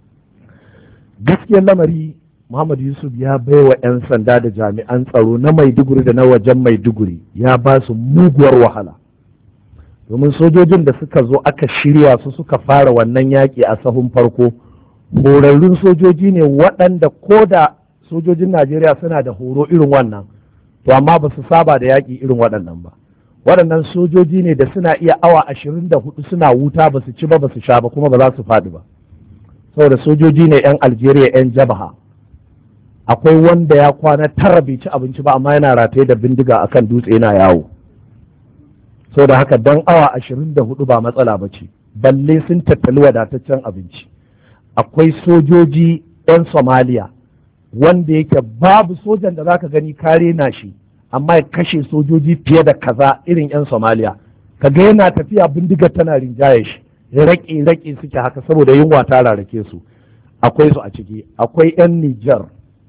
[SPEAKER 1] Gaskiyar lamari, Muhammad Yusuf ya baiwa 'yan sanda da jami'an tsaro na Maiduguri da na wajen Maiduguri ya ba su muguwar wahala. Domin sojojin da suka zo aka shirya su suka fara wannan yaƙi a sahun farko, horarrun sojoji ne waɗanda ko da sojojin Najeriya suna da horo irin wannan, to amma ba su saba da yaƙi irin waɗannan ba. Waɗannan sojoji ne da suna iya awa ashirin da hudu suna wuta, ba su ci ba ba su sha ba kuma ba za su faɗi ba. Saboda sojoji ne 'yan Algeria 'yan Jabaha. Akwai wanda ya kwana tara bai ci abinci ba amma yana rataye da bindiga akan dutse yana yawo. Saboda haka dan awa ashirin da hudu ba matsala ba ce, balle sun tattali wadataccen abinci. Akwai sojoji 'yan Somalia wanda yake babu sojan da zaka gani kare na shi amma ya kashe sojoji fiye da kaza irin 'yan Somalia. Kaga yana tafiya bindigar tana rinjaye shi, raƙe raƙe suke haka saboda yunwa ta rarrake su. Akwai su a ciki. Akwai 'yan Nijar,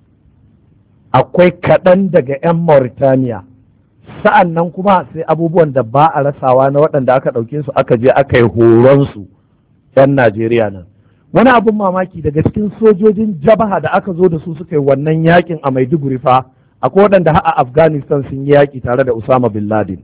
[SPEAKER 1] akwai kaɗan daga 'yan Mauritania. Sa'an nan kuma sai abubuwan da ba a rasawa na waɗanda aka ɗauke su aka je aka yi horonsu 'yan Najeriya nan. Wani abin mamaki, daga cikin sojojin Jabaha da aka zo da su suka yi wannan yakin a Maiduguri fa akwai waɗanda a Afghanistan sun yi yaƙi tare da Usama bin Laden.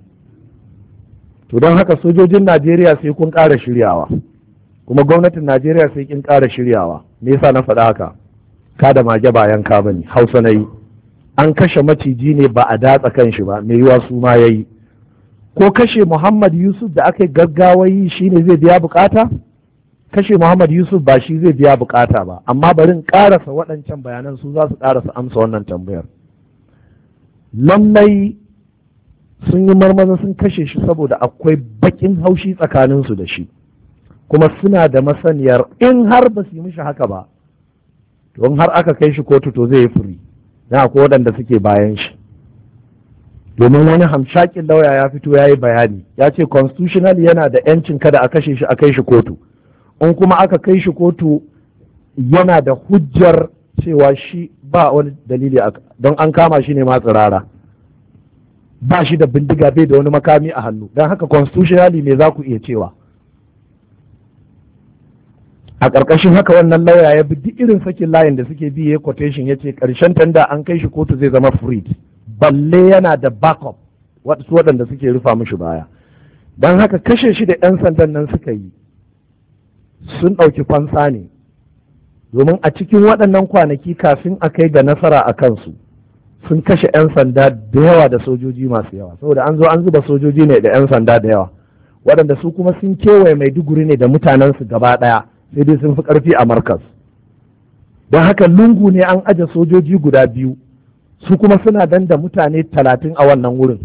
[SPEAKER 1] To don haka sojojin Najeriya sai kun ƙara shiryawa, kuma gwamnatin Najeriya sai kin ƙara shiryawa. Me yasa na faɗa haka? Ka da mage ba yanka bane, Hausa na yi. An kashe maciji ne ba a datsa kan shi ba, mai yiwa su ma yayi. Ko kashe Muhammad Yusuf da aka yi gaggawa yi shine zai biya bukata? Kashe Muhammad Yusuf ba shi zai biya bukata ba, amma barin ƙarasa waɗancan bayanan su za su ƙarasa amsa wannan tambayar. Lallai sun yi marmaza sun kashe shi saboda akwai baƙin haushi tsakaninsu da shi, kuma suna da masaniyar in har ba su yi mishi haka ba, to in har aka kai shi kotu to zai yi furi, na akwai waɗanda suke bayan shi. Domin wani hamshakin lauya ya fito ya yi bayani, ya ce constitutional yana da 'yancin kada a kashe shi a kai shi kotu, in kuma aka kai shi kotu yana da hujjar cewa shi ba wani dalili don an kama shi ne ma tsirara, ba shi da bindiga, bai da wani makami a hannu, don haka constitutionally me za ku iya cewa? a ƙarƙashin haka wannan lauya ya bi duk irin sakin layin da suke bi ya quotation ya ce ƙarshen tanda an kai shi kotu zai zama freed, balle yana da backup wasu waɗanda suke rufa mishi baya. Don haka kashe shi da 'yan sandan nan suka yi sun ɗauki fansa ne, domin a cikin waɗannan kwanaki kafin a kai ga nasara a kansu sun kashe 'yan sanda da yawa da sojoji masu yawa, saboda an zo an zuba sojoji ne da 'yan sanda da yawa waɗanda su kuma sun kewaye Maiduguri ne da mutanensu gaba ɗaya, sai dai sun fi ƙarfi a markas. Don haka lungu ne an aje sojoji guda biyu, su kuma suna dan da mutane talatin a wannan wurin.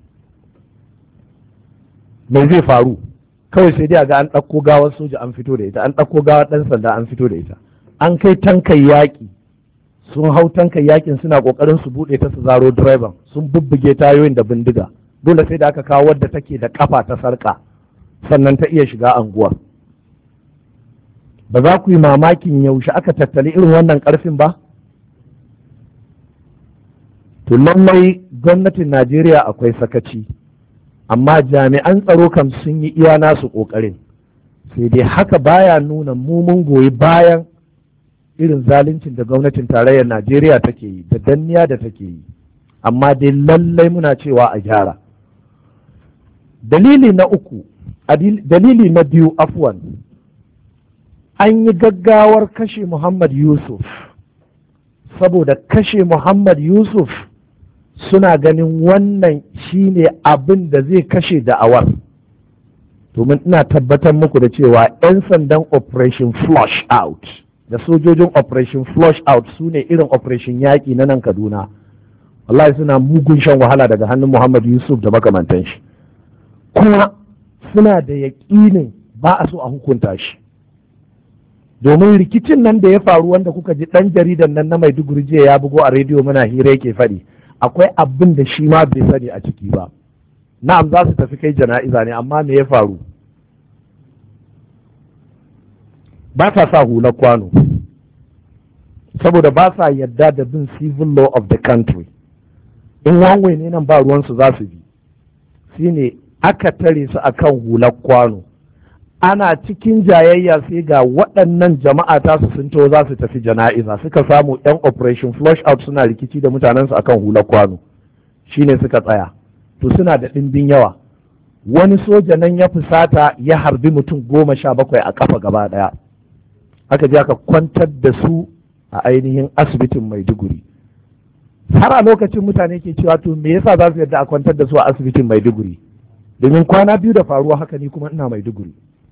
[SPEAKER 1] Me zai faru? Kawai sai dai ga an ɗauko gawar soja an fito da ita, an ɗauko gawar ɗan sanda an fito da ita, an kai tankan yaƙi, sun hau tankan yaƙin suna ƙoƙarin su buɗe ta su zaro direban, sun bubbuge tayoyin da bindiga, dole sai da aka kawo wadda take da ƙafa ta sarƙa sannan ta iya shiga anguwa. Ba za ku yi mamakin yaushe aka tattali irin wannan ƙarfin ba? To lallai gwamnatin Najeriya akwai sakaci, amma jami'an tsaro kam sun yi iya nasu ƙoƙarin, sai dai haka baya nuna mu mun goyi bayan irin zaluncin da gwamnatin tarayyar Najeriya take yi da danniya da take yi, amma dai lallai muna cewa a gyara. Dalili na uku, dalili na biyu afwan, an yi gaggawar kashe Muhammad Yusuf, saboda kashe Muhammad Yusuf suna ganin wannan shine abin da zai kashe da'awar. Domin ina tabbatar muku da cewa 'yan sandan Operation Flush Out da sojojin Operation Flush Out su ne irin Operation yaƙi na nan Kaduna, wallahi suna mugun shan wahala daga hannun Muhammad Yusuf da makamantan shi, kuma suna da yaƙinin ba a so a hukunta shi. Domin rikicin nan da ya faru wanda kuka ji ɗan jaridan nan na Maiduguri jiya ya bugo a rediyo muna hira yake faɗi, akwai abin da shi ma bai sani a ciki ba. Na'am za su tafi kai jana'iza ne, amma me ya faru? Ba sa sa hular kwano, saboda ba sa yadda da bin civil law of the country. In wanwai ne nan ba ruwansu za su bi, shi ne aka tare su akan hular kwano. Ana cikin jayayya sai ga waɗannan jama'a tasu sun to za su tafi jana'iza, suka samu 'yan Operation Flush Out suna rikici da mutanensu akan hular kwano, shine suka tsaya. To suna da ɗimbin yawa, wani soja nan ya fusata ya harbi mutum goma sha bakwai a ƙafa gaba ɗaya, aka je aka kwantar da su a ainihin asibitin Maiduguri. Har a lokacin mutane ke cewa to me yasa za su yarda a kwantar da su a asibitin Maiduguri, domin kwana biyu da faruwa haka ni kuma ina Maiduguri.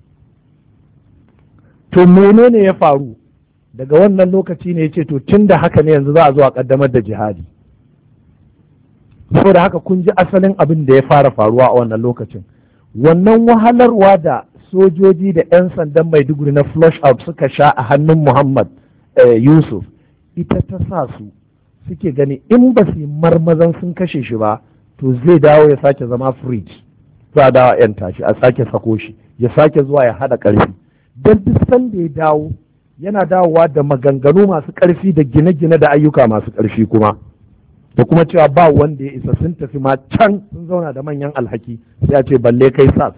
[SPEAKER 1] To menene ya faru? Daga wannan lokaci ne ya ce to tun da haka ne yanzu za a zo a kaddamar da jihadi. Saboda haka kun ji asalin abin da ya fara faruwa a wannan lokacin. Wannan wahalarwa da sojoji da 'yan sandan Maiduguri na flush out suka sha a hannun Muhammad eh, Yusuf, ita ta sa su suke gani in ba su yi marmazan sun kashe shi ba to zai dawo ya sake zama free, za a dawo 'yan tashi a sake sako shi ya sake zuwa ya haɗa ƙarfi. Don duk sanda ya dawo yana dawowa da maganganu masu ƙarfi da gine-gine da ayyuka masu ƙarfi kuma, da kuma cewa ba wanda ya isa, sun tafi ma can sun zauna da manyan alhaki, sai a ce balle kai sas.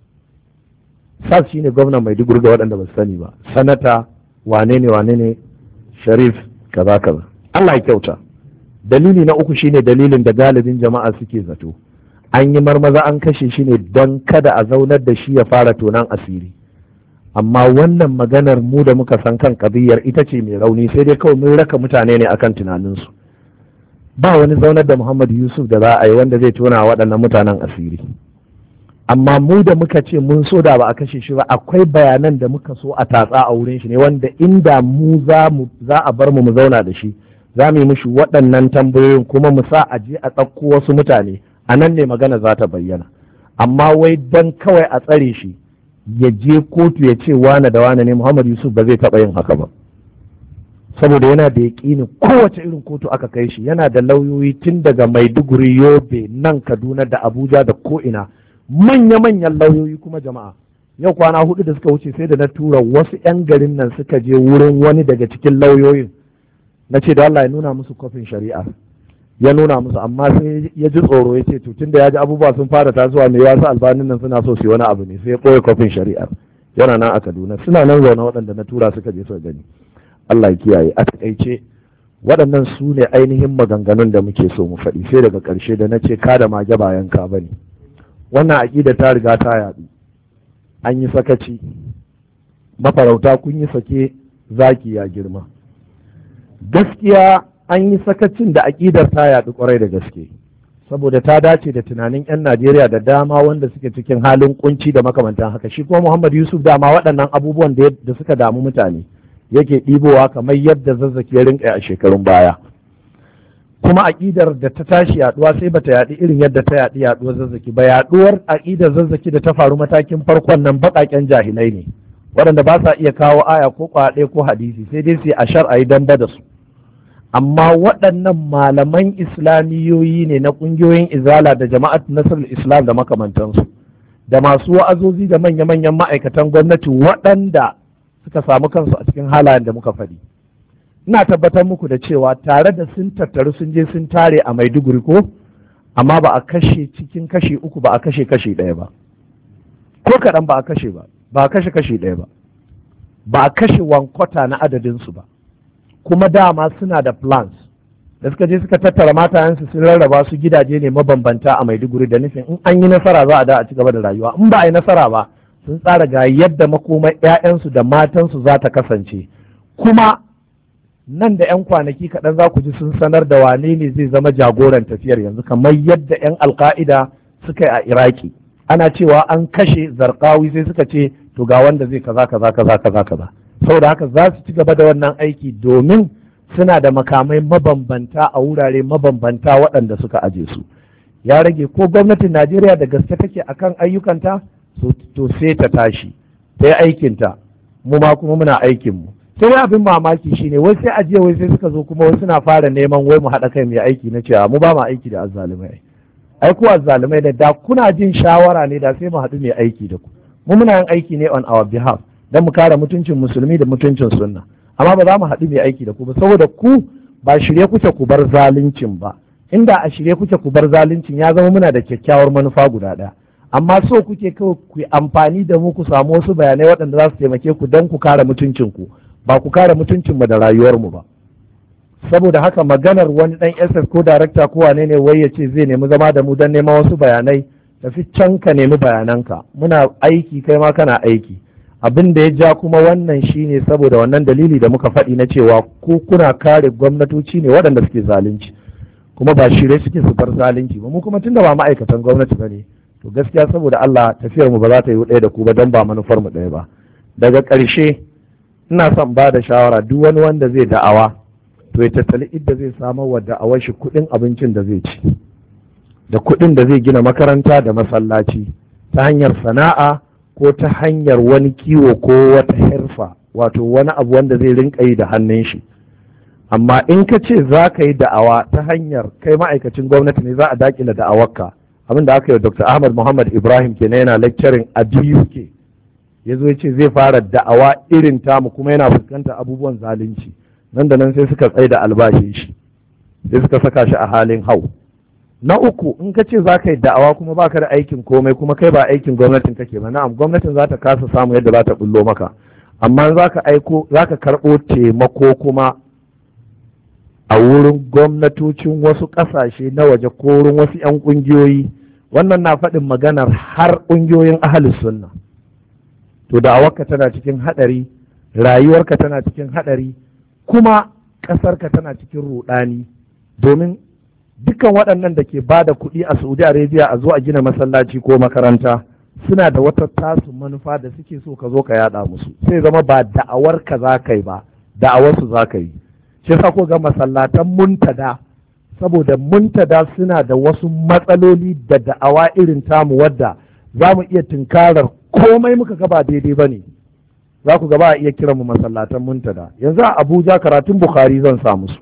[SPEAKER 1] Sas shine gwamnan Maiduguri ga waɗanda ba su sani ba, sanata wane ne wane ne Sharif kaza kaza. Allah ya kyauta. Dalili na uku shine dalilin da galibin jama'a suke zato, an yi marmaza an kashe shi ne don kada a zaunar da shi ya fara tonan asiri. Amma wannan maganar mu da muka san kan kabiyar ita ce mai rauni, sai dai kawai mun raka mutane ne akan tunaninsu. Ba wani zaunar da Muhammad Yusuf da za a yi wanda zai tona waɗannan mutanen asiri. Amma mu da muka ce mun so da ba a kashe shi ba, akwai bayanan da muka so a tatsa a wurin shi ne, wanda inda mu za mu za a bar mu mu zauna da shi, za mu yi mishi waɗannan tambayoyin kuma mu sa a je a ɗauko wasu mutane, a nan ne magana za ta bayyana. Amma wai don kawai a tsare shi ya je kotu ya ce wane da wane ne, Muhammad Yusuf ba zai taɓa yin haka ba, saboda yana da yaƙini kowace irin kotu aka kai shi yana da lauyoyi tun daga Maiduguri, Yobe, nan Kaduna da Abuja da ko'ina, manya-manyan lauyoyi kuma jama'a. Yau kwana hudu da suka wuce sai da na tura wasu 'yan garin nan suka je wurin wani daga cikin lauyoyin, na ce da Allah ya nuna musu kofin shari'a, ya nuna musu, amma sai ya ji tsoro ya ce to tun da ya ji abubuwa sun fara tasowa ne, ya sa albanin nan suna so su yi wani abu ne, sai ya ɓoye kofin shari'ar yana nan a Kaduna, suna nan zaune waɗanda na tura suka je suka gani. Allah ya kiyaye. A takaice waɗannan su ne ainihin maganganun da muke so mu faɗi, sai daga ƙarshe da na ce ka da mage bayan ka bane. Wannan aƙida ta riga ta yaɗu, an yi sakaci, mafarauta kun yi sake, zaki ya girma. Gaskiya an yi sakacin da aƙidar ta yaɗu ƙwarai da gaske, saboda ta dace da tunanin 'yan Najeriya da dama wanda suke cikin halin kunci da makamantan haka. Shi kuma Muhammad Yusuf dama waɗannan abubuwan da suka damu mutane yake ɗibowa kamar yadda Zazzaki ya rinƙa a shekarun baya. Kuma aƙidar da ta tashi yaɗuwa sai bata yaɗi irin yadda ta yaɗi yaɗuwar Zazzaki ba. Yaɗuwar aƙidar Zazzaki da ta faru matakin farkon nan baƙaƙen jahilai ne, waɗanda ba sa iya kawo aya ko kwaɗe ko hadisi, sai dai sai a shar'a yi damba da su. Amma waɗannan malaman islamiyoyi ne na ƙungiyoyin izala da jama'at nasrul islam da makamantansu, da masu wa'azozi da manya-manyan ma'aikatan gwamnati waɗanda suka samu kansu a cikin halayen da muka faɗi. Ina tabbatar muku da cewa tare da sun tattaru sun je sun tare a Maiduguri ko, amma ba a kashe cikin kashi uku ba a kashe kashi ɗaya ba, ko kaɗan ba a kashe ba, ba a kashe kashi ɗaya ba, ba a kashe wankwata na adadinsu ba. Kuma dama suna da plans da suka je suka tattara matayensu sun rarraba su gidaje ne mabambanta a Maiduguri da nufin in an yi nasara za a da a ci gaba da rayuwa, in ba a yi nasara ba sun tsara ga yadda makomar 'ya'yansu da matansu za ta kasance. Kuma nan da 'yan kwanaki kaɗan za ku ji sun sanar da wane ne zai zama jagoran tafiyar yanzu, kamar yadda 'yan alka'ida suka yi a Iraki. Ana cewa an kashe Zarqawi sai suka ce to ga wanda zai kaza kaza kaza kaza kaza. Saboda haka za su ci gaba da wannan aiki domin suna da makamai mabambanta a wurare mabambanta waɗanda suka aje su. Ya rage ko gwamnatin Najeriya da gaske take akan ayyukanta to sai ta tashi sai aikinta, mu ma kuma muna aikinmu. Sai abin mamaki shine wai sai ajiye wai sai suka zo kuma wai suna fara neman wai mu haɗa kai mai aiki na cewa mu ba mu aiki da azzalumai. Ai ko azzalumai da da kuna jin shawara ne da sai mu haɗu mai aiki da ku. Mu muna yin aiki ne on our behalf don mu kare mutuncin musulmi da mutuncin sunna, amma ba za mu haɗu mai aiki da ku ba saboda ku ba shirye kuke ku bar zaluncin ba. Inda a shirye kuke ku bar zaluncin ya zama muna da kyakkyawar manufa guda ɗaya, amma so kuke kawai ku amfani da mu ku samu wasu bayanai waɗanda za su taimake ku don ku kare mutuncin ku, ba ku kare mutuncin mu da rayuwar mu ba. Saboda haka maganar wani ɗan S S ko darakta ko wane ne wai ya ce zai nemi zama da mu don neman wasu bayanai, tafi can ka nemi bayananka, muna aiki kai ma kana aiki. Abin da ya ja kuma wannan shine saboda wannan dalili da muka faɗi na cewa ku kuna kare gwamnatoci ne waɗanda suke zalunci, kuma ba shirye suke su bar zalunci ba. Mu kuma tunda ba ma'aikatan gwamnati ba ne, to gaskiya saboda Allah tafiyar mu ba za ta yi ɗaya da ku ba don ba manufar mu ɗaya ba. Daga ƙarshe ina son ba da shawara duk wani wanda zai da'awa to ya tattali idda zai samar wa da'awar shi kuɗin abincin da zai ci da kuɗin da zai gina makaranta da masallaci ta hanyar sana'a ko ta hanyar wani kiwo ko wata hirfa, wato wani abu wanda zai rinka yi da hannun shi. Amma in ka ce za ka yi da'awa ta hanyar kai ma'aikacin gwamnati ne, za a dakila da'awarka. Abin da aka yi Doctor Ahmad Muhammad Ibrahim kenan, yana lecturing a B U K, ya zo ya ce zai fara da'awa irin tamu kuma yana fuskantar abubuwan zalunci. Nan da nan sai suka tsaye da albashin shi, sai suka saka shi a halin hau. Na uku, in ka ce za ka yi da'awa kuma ba ka da aikin komai, kuma kai ba aikin gwamnatin kake ba, na'am gwamnatin za ta kasa samu yadda za ta bullo maka, amma za ka aiko za ka karɓo taimako kuma a wurin gwamnatocin wasu ƙasashe na waje ko wurin wasu 'yan ƙungiyoyi. Wannan na faɗin maganar har ƙungiyoyin ahalus sunna. To da'awarka tana cikin haɗari, rayuwarka tana cikin haɗari, kuma ƙasarka tana cikin ruɗani, domin dukkan waɗannan da ke ba da kuɗi a Saudi Arabia a zo a gina masallaci ko makaranta suna da wata tasu manufa da suke so ka zo ka yada musu, sai zama ba da'awar ka za ka yi ba, da'awar su za ka yi. Shi yasa ko ga masallatan muntada, saboda muntada suna da wasu matsaloli da da'awa irin tamu wadda za mu iya tunkarar komai muka ga ba daidai ba ne, za ku ga ba a iya kiran mu masallatan muntada. Yanzu a Abuja karatun Bukhari zan sa musu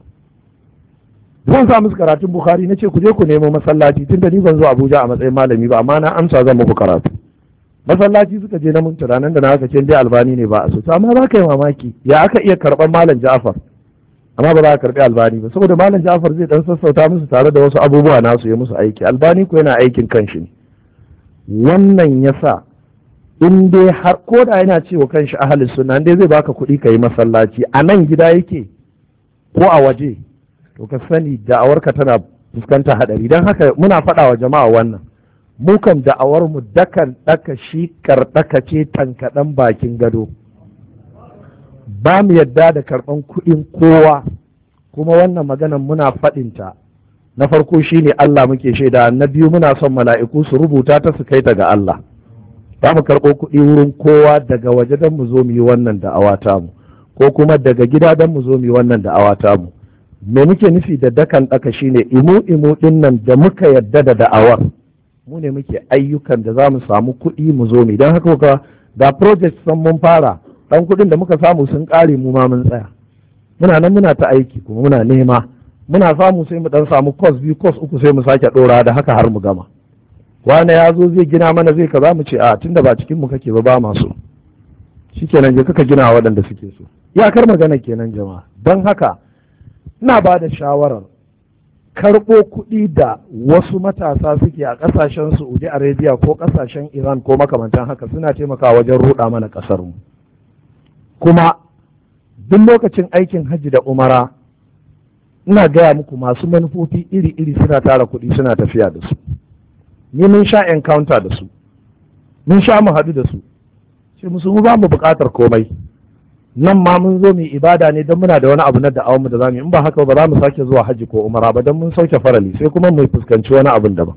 [SPEAKER 1] zan sa musu karatun Bukhari, na ce ku je ku nemo masallaci, tun da ni ban zo Abuja a matsayin malami ba, amma na amsa zan muku karatu. Masallaci suka je na muntada, nan da na haka ce dai Albani ne ba a so, amma za ka yi mamaki ya aka iya karɓar Malam Ja'far amma ba za a karɓi Albani ba, saboda Malam Ja'far zai dan sassauta musu tare da wasu abubuwa nasu ya musu aiki, Albani ko yana aikin kanshi ne. Wannan yasa in dai har ko da yana cewa kanshi ahalin sunna dai zai baka kuɗi ka yi masallaci a nan gida yake ko a waje, to ka sani da'awarka tana fuskanta haɗari. Don haka muna faɗa wa jama'a wannan, mu kan da'awar mu dakan ɗaka shi karɗaka ce tankaɗan bakin gado, ba mu yadda da karɓan kuɗin kowa, kuma wannan maganan muna faɗinta. Na farko shine Allah muke shaida, na biyu muna son mala'iku su rubuta ta su kai ta ga Allah. Za mu karɓo kuɗi wurin kowa daga waje don mu zo mu yi wannan da'awa tamu, ko kuma daga gida don mu zo mu yi wannan da'awa tamu. Me muke nufi da dakan ɗaka shine imu imu ɗin nan da muka yadda da da'awar, mu ne muke ayyukan da za mu samu kuɗi mu zo mu. Don haka ka ga project san mun fara, ɗan kuɗin da muka samu sun ƙare mu ma mun tsaya. Muna nan muna ta aiki kuma muna nema, muna samu sai mu ɗan samu course biyu course uku sai mu sake ɗora da haka har mu gama. Wane ya zo zai gina mana zai kaza mu ce a tunda ba cikin mu kake ba ba ma so. Shikenan je kaka gina waɗanda suke so. Iyakar magana kenan jama'a. Don haka ina ba da shawarar karɓo kuɗi da wasu matasa suke a ƙasashen Saudi Arabia ko ƙasashen Iran ko makamantan haka suna taimakawa wajen ruɗa mana ƙasar mu. Kuma duk lokacin aikin hajji da umara ina gaya muku masu manufofi iri-iri suna tara kuɗi suna tafiya da su. Ni mun sha encounter da su, mun sha mu haɗu da su, sai musu mu ba mu buƙatar komai. Nan ma mun zo mu ibada ne don muna da wani abu na da'awar mu da zamu yi, in ba haka ba za mu sake zuwa hajji ko umara ba don mun sauke farali, sai kuma mu fuskanci wani abin daban.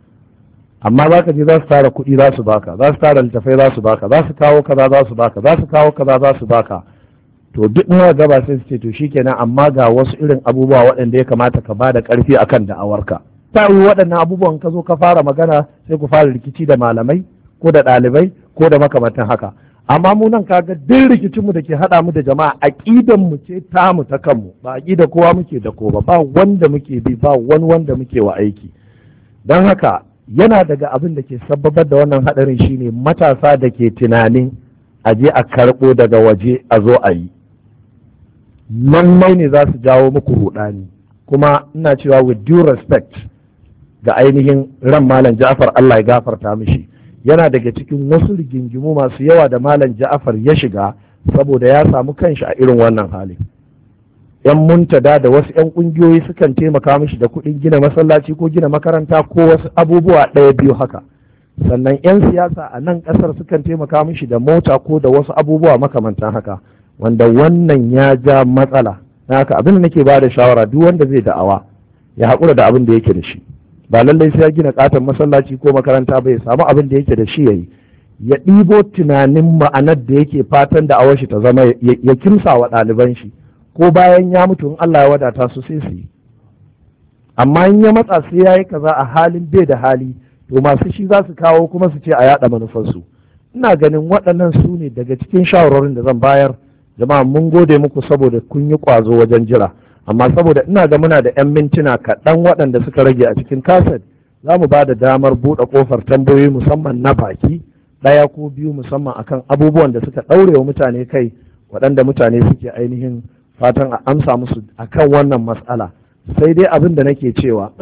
[SPEAKER 1] Amma za ka je za su tara kuɗi za su baka, za su tara littafai za su baka, za su kawo kaza za su baka, za su kawo kaza za su baka. To duk in gaba sai su ce to shikenan, amma ga wasu irin abubuwa waɗanda ya kamata ka ba da ƙarfi akan da'awarka. Ta yi waɗannan abubuwan ka zo ka fara magana sai ku fara rikici da malamai ko da ɗalibai ko da makamantan haka. Amma mu nan kaga duk rikicin mu da ke haɗa mu da jama'a aƙidan mu ce ta mu ta kanmu, ba aƙida kowa muke da ko ba, ba wanda muke bi, ba wani wanda muke wa aiki. Don haka yana daga abin da ke sababar da wannan haɗarin shine matasa da ke tunanin a je a karɓo daga waje a zo a yi. Lallai ne za su jawo muku ruɗani, kuma ina cewa with due respect ga ainihin ran Malam Ja'far Allah ya gafarta mishi, yana daga cikin wasu rigingimu masu yawa da Malam Ja'far ya shiga saboda ya samu kanshi a irin wannan hali. Yan muntada da wasu yan kungiyoyi sukan taimaka mishi da kuɗin gina masallaci ko gina makaranta ko wasu abubuwa ɗaya biyu haka. Sannan yan siyasa a nan ƙasar sukan taimaka mishi da mota ko da wasu abubuwa makamantan haka, wanda wannan ya ja matsala. Na haka abin da nake ba da shawara duk wanda zai da'awa ya haƙura da abin da yake da shi. Ba lallai sai ya gina katon masallaci ko makaranta ba, ya samu abin da yake da shi yayi, ya ɗibo tunanin ma'anar da yake fatan da awashi ta zama ya kimsa wa ɗaliban shi, ko bayan ya mutu in Allah ya wadata su sai su yi. Amma in ya matsa sai ya yi kaza a halin bai da hali, to masu shi za su kawo kuma su ce a yaɗa manufarsu. Ina ganin waɗannan su ne daga cikin shawarorin da zan bayar. Jama'a mun gode muku saboda kun yi ƙwazo wajen jira. Amma saboda ina ga muna da 'yan mintuna kaɗan waɗanda suka rage a cikin kaset, za mu ba da damar buɗe ƙofar tambayoyi musamman na baki ɗaya ko biyu, musamman akan abubuwan da suka ɗaure wa mutane kai, waɗanda mutane suke ainihin fatan a amsa musu akan wannan matsala. Sai dai abin da nake cewa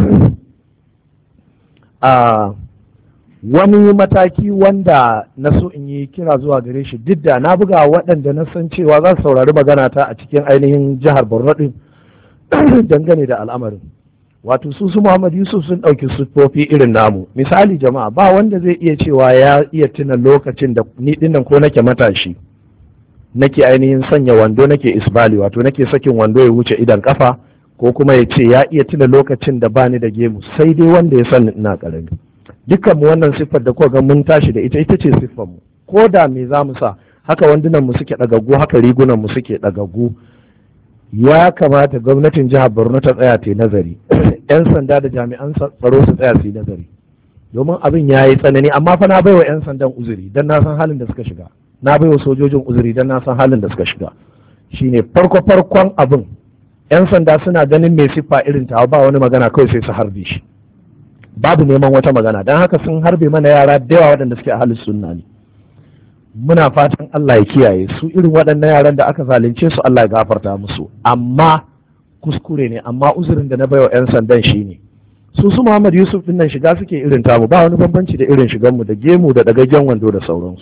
[SPEAKER 1] a wani mataki wanda na so in yi kira zuwa gare shi, duk da na buga waɗanda na san cewa za su saurari magana ta a cikin ainihin jihar Borno ɗin dangane da al'amarin. Wato su su Muhammad Yusuf sun ɗauki siffofi irin namu. Misali jama'a, ba wanda zai iya cewa ya iya tuna lokacin da ni dinnan ko nake matashi nake ainihin sanya wando nake isbali, wato nake sakin wando ya wuce idan kafa, ko kuma ya ce ya iya tuna lokacin da bani da gemu, sai dai wanda ya sani ina karami. Dukkan mu wannan siffar da kuka ga mun tashi da ita ita ce siffar mu. Ko da me za mu sa, haka wandunan mu suke ɗagaggu, haka rigunan mu suke ɗagaggu. Ya kamata gwamnatin jihar Borno ta tsaya ta nazari, yan sanda da jami'an tsaro su tsaya su yi nazari, domin abin ya yi tsanani. Amma fa na baiwa yan sandan uzuri don na san halin da suka shiga, na baiwa sojojin uzuri don na san halin da suka shiga. Shine farko farkon abin, yan sanda suna ganin mai siffa irin ta ba wani magana, kawai sai su harbe shi, babu neman wata magana. Don haka sun harbe mana yara da yawa waɗanda suke a halin sunna ne. Muna fatan Allah ya kiyaye su irin waɗannan yaran da aka zalunce su, Allah ya gafarta musu. Amma kuskure ne, amma uzurin da na baiwa 'yan sandan shi ne, su su Muhammad Yusuf din nan shiga suke irin tamu, ba wani bambanci da irin shigan mu da gemu da dagaggen wando da sauransu.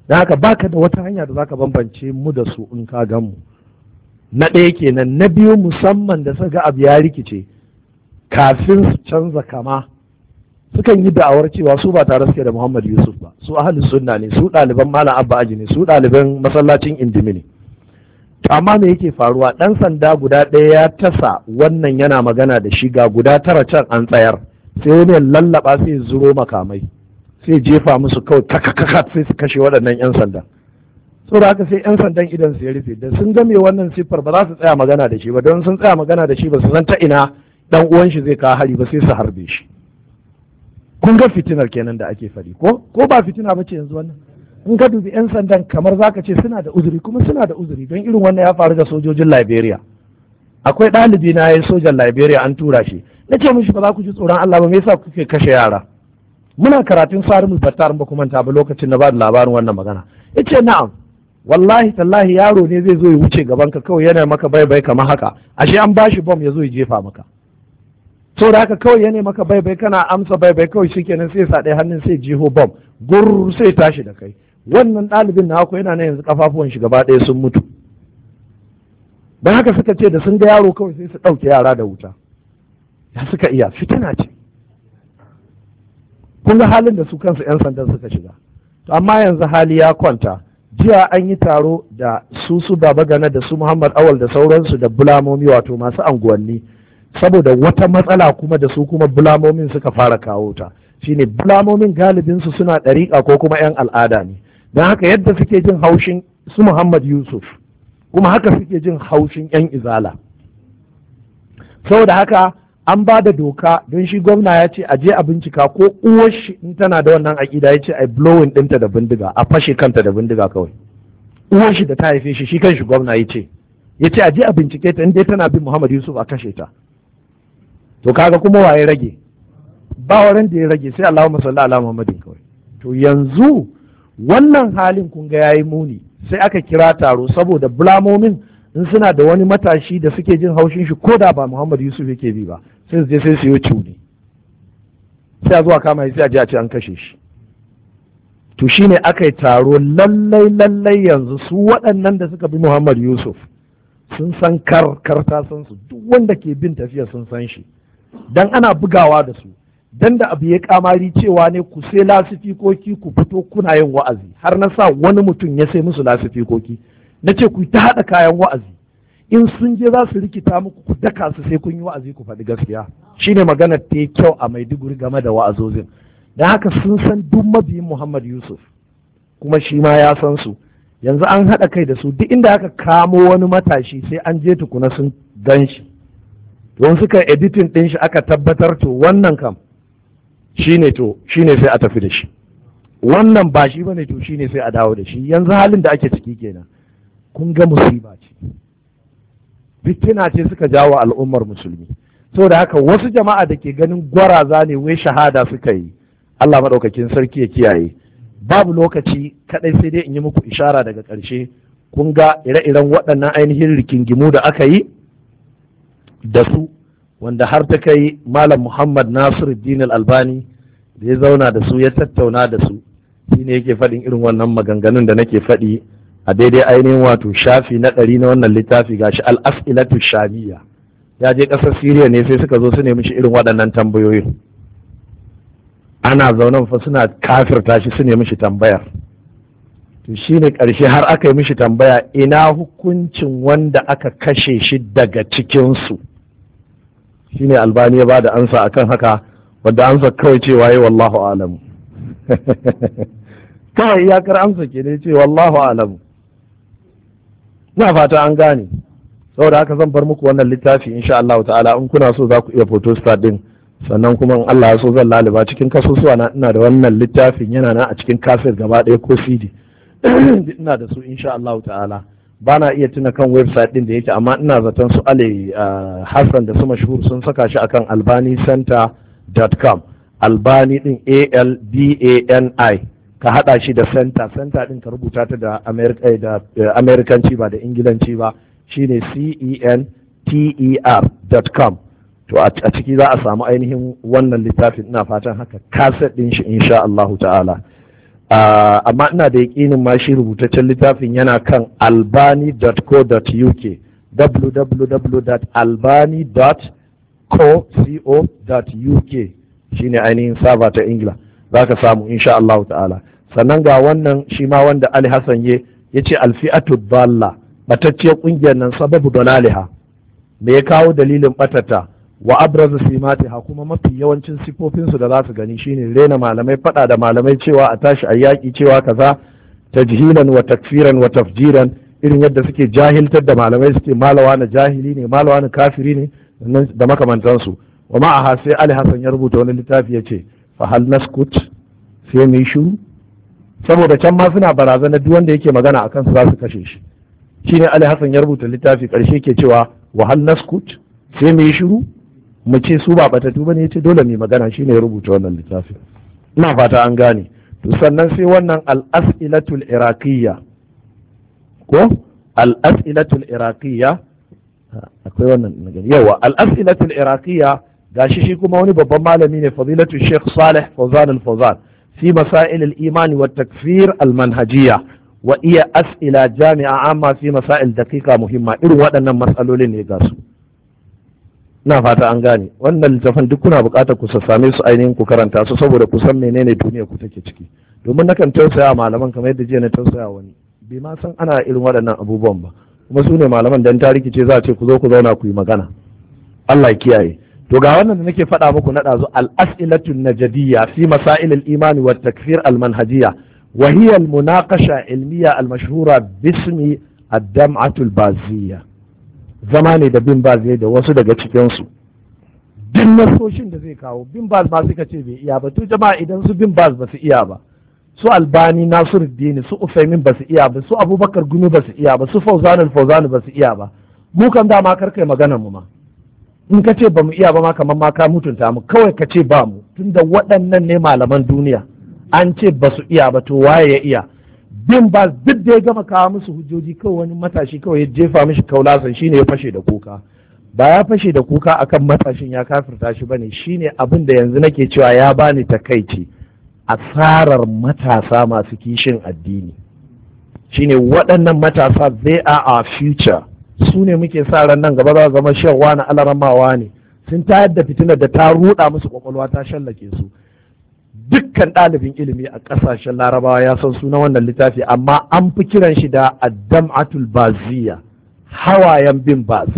[SPEAKER 1] don haka baka da wata hanya da zaka bambance mu da su in ka gan mu. Na ɗaya kenan. Na biyu, musamman da suka ga abu ya rikice, kafin su canza kama sukan yi da'awar cewa su ba tare suke da Muhammad Yusuf ba, su ahlus sunna ne, su ɗaliban Malam Abba Aji ne, su ɗaliban masallacin Indimi ne. To amma me yake faruwa? Ɗan sanda guda ɗaya ya tasa wannan yana magana da shi, ga guda tara can an tsayar, sai wani ya lallaba sai zuro makamai sai jefa musu kawai kakakaka sai su kashe waɗannan 'yan sanda. Saboda haka sai 'yan sandan idan su ya rufe, da sun game wannan siffar ba za su tsaya magana da shi ba, don sun tsaya magana da shi ba su san ta ina dan uwan shi zai kawo hari ba, sai su harbe shi. Kun ga fitinar kenan da ake faɗi, ko ko ba fitina ba ce yanzu wannan? In ka dubi 'yan sandan kamar zaka ce suna da uzuri, kuma suna da uzuri, don irin wannan ya faru da sojojin Liberia. Akwai ɗalibi na yayi sojan Liberia, an tura shi, na ce mishi ba za ku ji tsoron Allah ba, me yasa kuke kashe yara? Muna karatun Sarimul Battar ba kuma ta ba lokacin na ba da labarin wannan magana. Yace na'am, wallahi tallahi yaro ne zai zo ya wuce gaban ka kawai yana maka bai bai kamar haka, ashe an bashi bom ya zo ya jefa maka. So da haka kawai yana maka bai bai kana amsa bai bai kawai shikenan sai sa ɗaya hannun sai jiho bom, gur sai tashi da kai. Wannan ɗalibin na haka yana na yanzu kafafuwan shi gaba ɗaya sun mutu. Don haka suka ce da sun ga yaro kawai sai su ɗauke yara da wuta. Ya suka iya, fitina ce. Kun ga halin da su kansu 'yan sandan suka shiga. To amma yanzu hali ya kwanta. Jiya an yi taro da su su Baba Gana da su Muhammad Awal da sauransu da bulamomi, wato masu anguwanni, saboda wata matsala kuma da su kuma bulamomin suka fara kawo ta. Shine bulamomin galibinsu suna ɗariƙa ko kuma 'yan al'ada ne. Don haka yadda suke jin haushin su Muhammad Yusuf, kuma haka suke jin haushin 'yan izala. Saboda haka an ba da doka, don shi gwamna ya ce a je a bincika ko uwar shi in tana da wannan aƙida, ya ce a blowing ɗinta da bindiga, a fashe kanta da bindiga kawai. Uwar shi da ta haife shi, shi kan shi gwamna ya ce ya ce a je a bincike ta, in dai tana bin Muhammad Yusuf a kashe ta. To kaga kuma waye rage? Ba wurin da ya rage sai Allahumma salli ala Muhammadin kawai. To yanzu wannan halin kun ga yayi muni, sai aka kira taro saboda bulamomin in suna da wani matashi da suke jin haushin shi ko da ba Muhammad Yusuf yake bi ba, sai su je sai su yi cuni, sai a zuwa kama shi sai a je a ce an kashe shi. To shine aka yi taro, lallai lallai yanzu su waɗannan da suka bi Muhammad Yusuf sun san kar karta san su, duk wanda ke bin tafiya sun san shi, dan ana bugawa da su, dan da abu ya kamari cewa ne ku sai lasifikoki ku fito kuna yin wa'azi, har na sa wani mutum ya sai musu lasifikoki, na ce ku ta haɗa kayan wa'azi, in sun je za su rikita muku ku daka su sai kun yi wa'azi ku faɗi gaskiya. Shine maganar ta yi kyau a Maiduguri game da wa'azozin. Don haka sun san duk mabiyin Muhammad Yusuf, kuma shi ma ya san su. Yanzu an haɗa kai da su, duk inda aka kamo wani matashi sai an je tukuna sun gan shi, don suka editin ɗin shi aka tabbatar to wannan kam shine to shine sai a tafi da shi, wannan ba shi bane to shine sai a dawo da shi. Yanzu halin da ake ciki kenan. Kun ga musiba ce, fitina ce suka jawo al'ummar musulmi. Saboda haka wasu jama'a da ke ganin gwaraza ne wai shahada suka yi, Allah maɗaukakin sarki ya kiyaye. Babu lokaci kaɗai sai dai in yi muku ishara daga ƙarshe. Kun ga ire-iren waɗannan ainihin rikingimu da aka yi da su, wanda har ta kai Malam Muhammad Nasiruddin Al-Albani da ya zauna da su ya tattauna da su, shine yake faɗin irin wannan maganganun da nake faɗi a daidai ainihin wato shafi na ɗari na wannan littafi, gashi al-as'ilatu shamiyya. Ya je ƙasar Siriya ne sai suka zo su nemi shi irin waɗannan tambayoyin. Ana zaunan fa suna kafirta shi su nemi shi tambayar. To shine ƙarshe har aka yi mishi tambaya, ina hukuncin wanda aka kashe shi daga cikinsu? Shine Albani ya ba da ansa akan haka, wadda ansa kawai cewa yi wallahu alamu. Kawai iyakar amsa ke ne ce wallahu alamu. Ina fata an gane. Saboda haka zan bar muku wannan littafi insha Allah ta'ala, in kuna so za ku iya photostat din, sannan kuma in Allah ya so zan laliba cikin kasusuwa na, ina da wannan littafin yana na a cikin kaset gaba ɗaya ko C D ina da su insha Allah ta'ala. Ba na iya tuna kan website din da yake, amma ina zaton su Ali Hassan da su mashhur sun saka shi akan albani center dot com. Albani din A L B A N I, ka hada shi da center center din ka rubuta ta da Amerikanci ba da Ingilanci ba, shine C E N T E R dot com. To a ciki za a samu ainihin wannan littafin, ina fatan haka kaset din shi insha Allah ta'ala. amma ina da yaƙinin ma shi rubutaccen littafin yana kan albani dot co dot u k w w w dot albani dot co dot u k shine ainihin saba ta ingila za ka samu insha Allah ta'ala. Sannan ga wannan shi ma wanda Ali Hassan ye ya ce alfi'atu dalla batacciyar ƙungiyar nan sababu dalaliha, me ya kawo dalilin batata, wa abrazu simatiha, kuma mafi yawancin sifofinsu da za su gani shine rena malamai, fada da malamai, cewa a tashi a yaƙi, cewa kaza, tajhilan wa takfiran wa tafjiran, irin yadda suke jahiltar da malamai, suke malawa na jahili ne, malawa na kafiri ne da makamantansu. wa ma'aha sai Ali Hassan ya rubuta wani littafi ya ce fa hal naskut, sai mu yi shiru, saboda can ma suna barazana duk wanda yake magana akan su za su kashe shi. Shine Ali Hassan ya rubuta littafi karshe ke cewa wa hal naskut, sai mu yi shiru mu ce su ba batatu bane, yace dole mu magana. Shine ya rubuta wannan littafi. Ina fata an gane. To sannan sai wannan al-as'ilatul iraqiyya, ko al-as'ilatul iraqiyya, akwai wannan magana yawa al-as'ilatul iraqiyya, gashi shi kuma wani babban malami ne, fadilatu Sheikh Salih Fawzan al-Fawzan fi masail al-iman wa takfir al-manhajiyya, wa iya as'ila jami'a amma fi masail daqiqa muhimma. Irin waɗannan matsalolin ne ga su. Ina fata an gane. Wannan littafin duk kuna buƙatar ku same su ainihin ku karanta su, saboda ku san menene duniya ku take ciki. Domin nakan tausaya malaman kamar yadda jiya na tausaya wani, bai ma san ana irin waɗannan abubuwan ba, kuma su ne malaman dan ta rikice za a ce ku zo ku zauna ku yi magana. Allah ya kiyaye. To ga wannan da nake faɗa muku na ɗazu, al-as'ilatu najadiyya fi masail al-iman wa takfir al-manhajiyya, wa hiya al-munaqasha ilmiya al-mashhura bismi ad-dam'atu al-baziyya. Zama ne da bin baz da wasu daga cikin su, duk nasoshin da zai kawo bin baz ba suka ce bai iya ba. To jama'a, idan su bin baz ba su iya ba, su Albani Nasiruddin, su Ufaimin ba su iya ba, su Abubakar Gumi ba su iya ba, su Fawzan al-Fawzan ba su iya ba, mu kan dama kar kai maganar mu ma. In ka ce ba mu iya ba ma kamar ma ka mutunta mu, kawai ka ce ba mu, tunda waɗannan ne malaman duniya, an ce ba su iya ba, to waye ya iya? Bin ba duk da ya gama kawo musu hujjoji, kawai wani matashi kawai ya jefa mishi kaulasan, shine ya fashe da kuka. Ba ya fashe da kuka akan matashin ya kafirta shi bane, shine abin da yanzu nake cewa ya bani takaici, asarar matasa masu kishin addini. Shine waɗannan matasa, they are our future. Su ne muke sa ran nan gaba za zama shan na alaramawa ne, sun tayar da fitinar da ta ruɗa musu kwakwalwa, ta shallake su. Dukkan ɗalibin ilimi a ƙasashen larabawa ya san sunan wannan littafi, amma an fi kiran shi da addam'atul baziya, hawayen bin baz.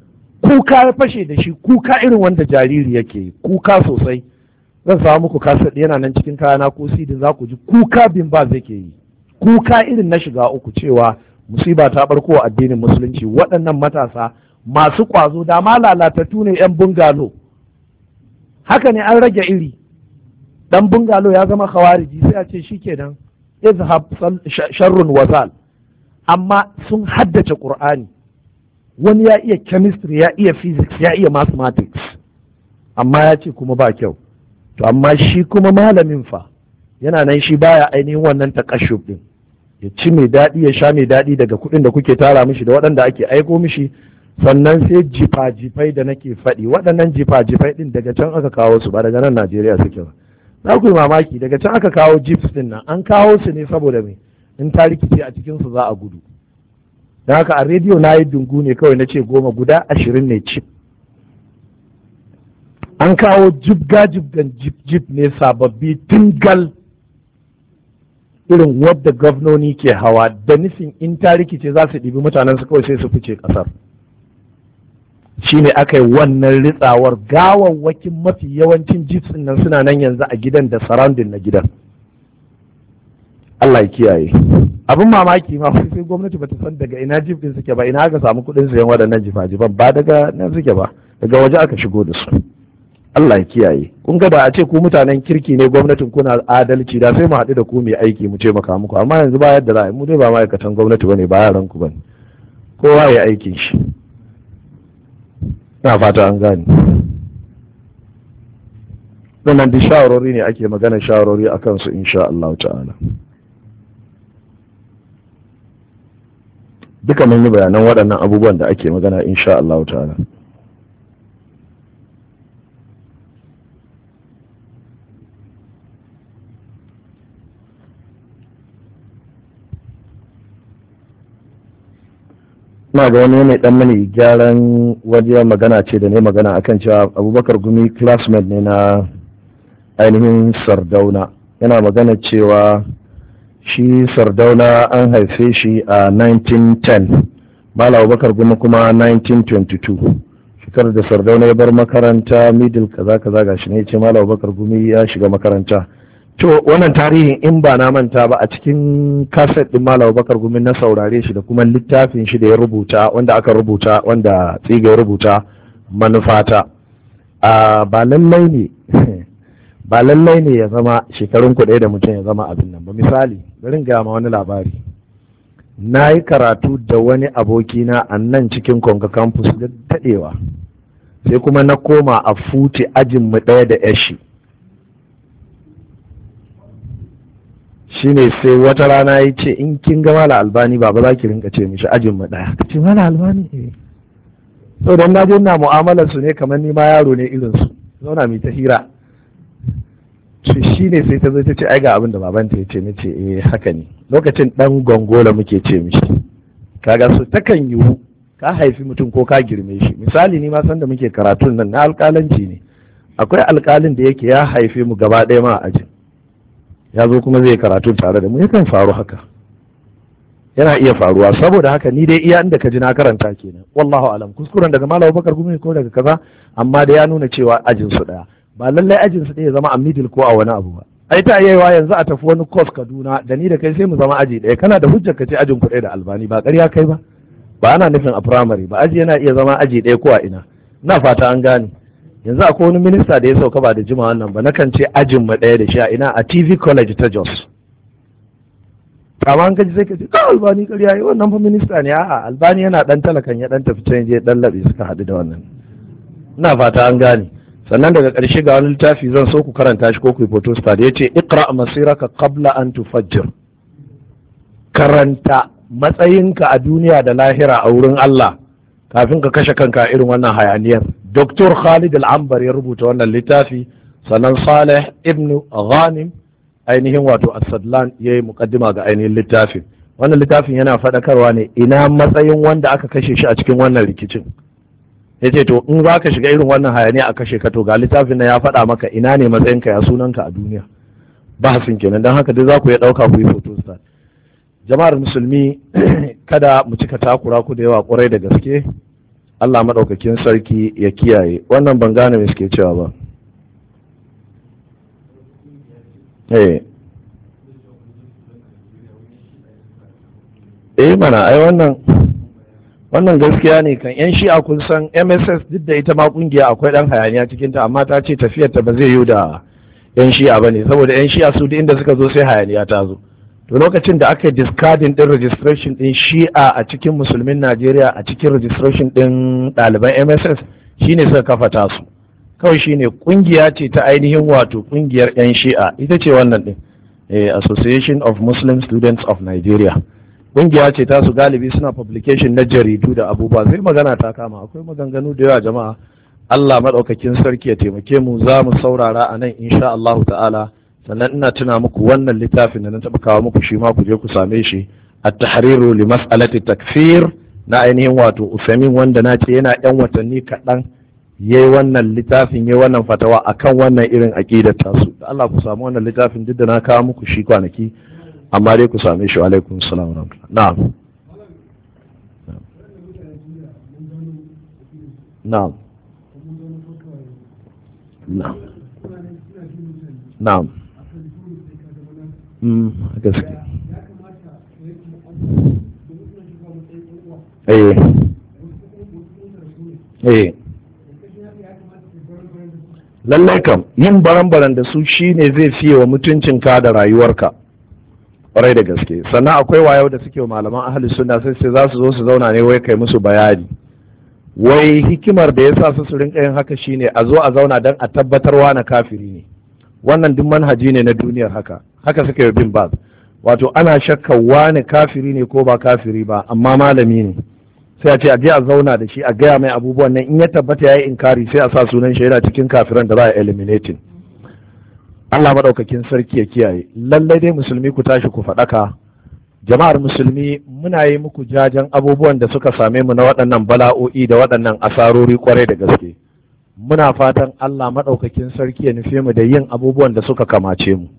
[SPEAKER 1] Kuka ya fashe da shi, kuka irin wanda jariri yake, kuka sosai. Zan samu muku kaset yana nan cikin kayana ko sidin, za ku ji kuka bin baz yake yi, kuka irin na shiga uku, cewa musiba ta barko wa addinin musulunci. Waɗannan matasa masu ƙwazo, da ma lalatattu ne 'yan bungalo. Haka ne, an rage iri. Dan bungalo ya zama khawariji, sai a ce shikenan izhab sharrun wazal. Amma sun haddace Qur'ani, wani ya iya chemistry, ya iya physics, ya iya mathematics, amma ya ce kuma ba kyau. To amma shi kuma malamin fa yana nan, shi baya ainihin wannan takashshuf din, ya ci mai daɗi ya sha mai daɗi daga kuɗin da kuke tara mishi da waɗanda ake aiko mishi. Sannan sai jifa-jifai da nake faɗi, waɗannan jifa-jifai ɗin daga can aka kawo su, ba daga nan Najeriya suke ba. Za ku yi mamaki, daga can aka kawo jeeps ɗin nan, an kawo su ne saboda me, in ta rikice a cikin su za a gudu. Don haka a rediyo na yi dungu ne kawai na ce goma, guda ashirin ne cip. An kawo jibga-jibgan jip-jip ne sababbi tungal, irin wadda gwamnoni ke hawa, da nufin in ta rikice za su ɗibi mutanen su kawai sai su fice ƙasar. Shi ne aka yi wannan ritsawar. Gawawwakin mafi yawancin jeeps nan suna nan yanzu a gidan da surrounding na gidan. Allah ya kiyaye. Abin mamaki ma sai gwamnati bata san daga ina jeep din suke ba, ina aka samu kuɗin sayan waɗannan jifa-jifan, ba daga nan suke ba, daga waje aka shigo da su. Allah ya kiyaye. Kun ga da a ce ku mutanen kirki ne, gwamnatin kuna adalci, da sai mu haɗu da ku mai aiki mu taimaka muku, amma yanzu ba yadda za a yi, mu dai ba ma'aikatan gwamnati bane, ba yaran ku bane, kowa ya aikin shi. Na fata an gane. Wannan duk shawarwari ne ake magana, shawarwari a kansu insha Allah ta'ala. Duka mun yi bayanan waɗannan abubuwan da ake magana insha Allah ta'ala. na ga wani ne dan mani gyaran waje magana ce da ne magana akan cewa Abubakar Gumi classmate ne na ainihin Sardauna. Yana magana cewa shi Sardauna an haife shi a nineteen ten, Malam Abubakar Gumi kuma nineteen twenty-two. Shekarar da Sardauna ya bar makaranta middle kaza kaza gashi ne ce Malam Abubakar Gumi ya shiga makaranta. To wannan tarihin in ba na manta ba a cikin kaset din Malam Abubakar Gumi na saurare shi da kuma littafin shi da ya rubuta wanda aka rubuta wanda tsiga ya rubuta manufata. A ba lallai ne ba lallai ne ya zama shekarun ku ɗaya da mutum ya zama abin nan ba. Misali bari ga ma wani labari. Na yi karatu da wani abokina a nan cikin Konga campus da daɗewa, sai kuma na koma a Futi ajin mu ɗaya da yashi. Shine sai wata rana ya ce in kin ga Mala Albani ba za ki rinka ce mishi ajin mu ɗaya. Ka ce Mala Albani eh. So don na je na mu'amalar su ne kamar ni ma yaro ne irin su. Zauna mai ta hira. Shi ne sai ta zo ta ce ai ga abin da babanta ya ce ni ce eh haka ne. Lokacin dan gongola muke ce mishi. Kaga su takan yiwu ka haifi mutum ko ka girme shi. Misali ni ma san da muke karatun nan na alƙalanci ne. Akwai alƙalin da yake ya haife mu gaba ɗaya ma a ajin. Ya zo kuma zai karatu tare da mu, yakan faru haka, yana iya faruwa. Saboda haka ni dai iya inda ka ji na karanta kenan, wallahu alam. Kuskuren daga Malam Abubakar Gumi ko daga kaza, amma da ya nuna cewa ajin su daya. Ba lallai ajin su ɗaya zama a middle ko a wani abu ba. Ai ta yayiwa yanzu a tafi wani course Kaduna da ni da kai sai mu zama aji ɗaya. Kana da hujjar ka ce ajin ku ɗaya da Albani, ba ƙarya kai ba. Ba ana nufin a primary ba, aji yana iya zama aji ɗaya ko a ina. Ina fata an gane. Yanzu akwai wani minista da ya sauka ba da jima wannan ba, nakan ce ajin mu ɗaya da shi a ina a T V College ta Jos. Amma an gaji sai ka ce ka Albani ƙarya yi wannan fa minista ne. A'a, Albani yana ɗan talakan ya ɗan tafi can je ɗan laɓe suka haɗu da wannan. Ina fata an gane. Sannan daga ƙarshe ga wani littafi zan so ku karanta shi ko ku yi photo star da yace iqra masiraka qabla an tufajjir. Karanta matsayinka a duniya da lahira a wurin Allah kafin ka kashe kanka irin wannan hayaniyar. Doktor Khalid Al-Ambar ya rubuta wannan littafi, sannan Saleh ibn Ghanim ainihin wato As-Sadlan ya yi mukaddima ga ainihin littafin. Wannan littafin yana faɗakarwa ne ina matsayin wanda aka kashe shi a cikin wannan rikicin. Ya ce to in za ka shiga irin wannan hayaniya a kashe ka to ga littafin na ya faɗa maka ina ne matsayinka ya sunanka a duniya. Bahasin kenan, don haka duk za ku ya ɗauka ku yi photostat. Jama'ar musulmi kada mu cika takura ku da yawa ƙwarai da gaske. Allah maɗaukakin sarki ya kiyaye. Wannan ban gane me suke cewa ba. Eh. Eh mana ai wannan wannan gaskiya ne kan yan shi'a kun san M S S duk da ita ma kungiya akwai dan hayaniya cikin ta, amma ta ce tafiyar ta ba zai yi da yan shi'a bane, saboda yan shi'a su duk inda suka zo sai hayaniya ta zo. To lokacin da aka yi discarding din registration din shi'a a cikin musulmin Najeriya a cikin registration din ɗaliban M S S shine suka kafa tasu. Kawai shine kungiya ce ta ainihin wato kungiyar yan shi'a, ita ce wannan din eh, Association of Muslim Students of Nigeria. Kungiya ce ta su galibi suna publication na jaridu da abubuwa, sai magana ta kama akwai maganganu da yawa jama'a. Allah maɗaukakin sarki ya taimake mu, za mu saurara a nan insha Allah ta'ala. Sannan ina tuna muku wannan littafin da na taɓa kawo muku shi ma ku je ku same shi, at-tahriru li mas'alati takfir na ainihin wato Usamin, wanda na ce yana yan watanni kaɗan yayi wannan littafin yayi wannan fatawa akan wannan irin aqidar tasu. Da Allah ku samu wannan littafin duk da na kawo muku shi kwanaki, amma dai ku same shi. Alaikum salam wa rahmatullah. Na'am na'am na'am na'am mm gaske eh eh lallai kam yin baran-baran da su shine zai fiye wa mutuncinka da rayuwarka ƙwarai da gaske. Sannan akwai wayo da suke wa malaman ahli sunna, sai sai za su zo su zauna ne wai kai musu bayani, wai hikimar da yasa su su rinka yin haka shine a zo a zauna don a tabbatarwa na kafiri ne. Wannan duk manhaji ne na duniyar haka haka suka yi bin baz, wato ana shakka wani kafiri ne ko ba kafiri ba, amma malami ne, sai a ce a je a zauna da shi a gaya mai abubuwan nan, in ya tabbata ya yi inkari sai a sa sunan shi yana cikin kafiran da za a eliminating. Allah maɗaukakin sarki ya kiyaye. Lallai dai musulmi ku tashi ku faɗaka, jama'ar musulmi muna yi muku jajen abubuwan da suka same mu na waɗannan bala'o'i da waɗannan asarori kwarai da gaske. Muna fatan Allah maɗaukakin sarki ya nufe mu da yin abubuwan da suka kamace mu.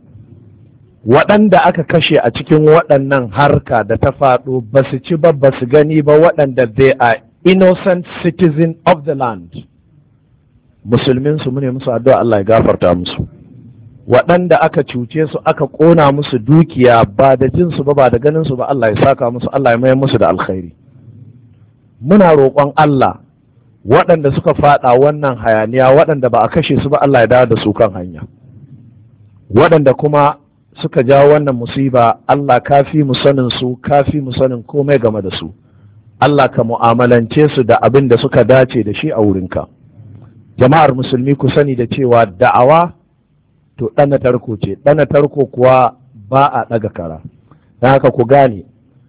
[SPEAKER 1] Waɗanda aka kashe a cikin waɗannan harka da ta faɗo ba su ci ba ba su gani ba, waɗanda they are innocent citizen of the land. Musulmin su mune musu addu'a Allah ya gafarta musu. Waɗanda aka cuce su aka ƙona musu dukiya ba da jinsu ba ba da ganin su ba, Allah ya saka musu, Allah ya mayar musu da alkhairi. Muna roƙon Allah waɗanda suka faɗa wannan hayaniya, waɗanda ba a kashe su ba, Allah ya dawo da su kan hanya. Waɗanda kuma suka jawo wannan musiba, Allah kafi mu sanin su, kafi mu sanin komai game da su. Allah ka mu'amalance su da abin da suka dace da shi a wurinka. Jama'ar musulmi ku sani da cewa da'awa to ɗana tarko ce, ɗana tarko kuwa ba a ɗaga kara. Don haka ku gane,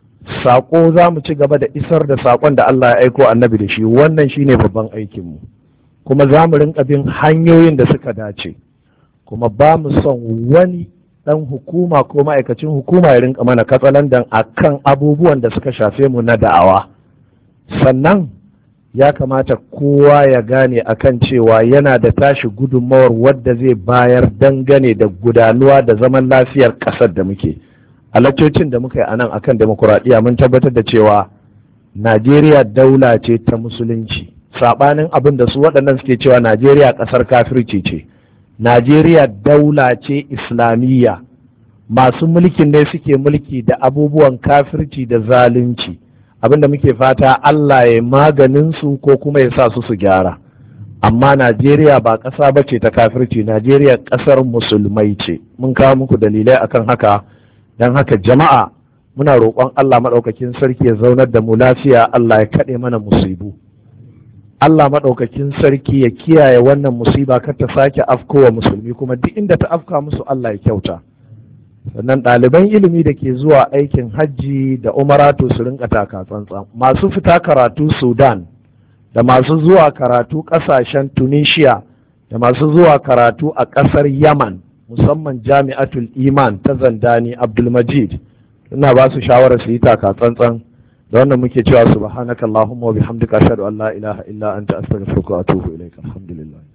[SPEAKER 1] saƙo za mu ci gaba da isar da saƙon da Allah ya aiko annabi da shi, wannan shi ne babban aikinmu. Kuma za mu rinƙa bin hanyoyin da suka dace, kuma ba mu son wani ɗan hukuma ko ma'aikacin hukuma ya rinƙa mana katsalandan a kan abubuwan da suka shafe mu na da'awa. Sannan ya kamata kowa ya gane akan cewa yana da tashi gudunmawar wadda zai bayar dangane da gudanuwa da zaman lafiyar ƙasar da muke. A lakcocin da muka yi a nan akan demokuraɗiyya mun tabbatar da cewa Najeriya daula ce ta musulunci, saɓanin abin da su waɗannan suke cewa Najeriya ƙasar kafirci ce. Najeriya daula ce islamiyya, masu mulkin ne suke mulki da abubuwan kafirci da zalunci. Abinda muke fata Allah ya maganin su ko kuma ya sa su su gyara. Amma Najeriya ba ƙasa ba ce ta kafirci, Najeriya ƙasar musulmai ce. Mun kawo muku dalilai akan haka, don haka jama'a muna roƙon Allah maɗaukakin sarki ya zaunar da mu lafiya, Allah ya kaɗe mana musibu. Allah maɗaukakin sarki ya kiyaye wannan musiba kar ta sake afkowa musulmi, kuma duk inda ta afka musu Allah ya kyauta. Sannan ɗaliban ilimi da ke zuwa aikin hajji da umaratu su rinka taka tsantsan, masu fita karatu Sudan da masu zuwa karatu ƙasashen Tunisia da masu zuwa karatu a ƙasar Yaman, musamman Jami'atul Iman ta Zandani Abdulmajid, ina ba su shawarar su yi taka tsantsan. Da wannan muke cewa subhanakallahumma wa bihamdika ashhadu an la ilaha illa anta astaghfiruka wa atubu ilaik. Alhamdulillah.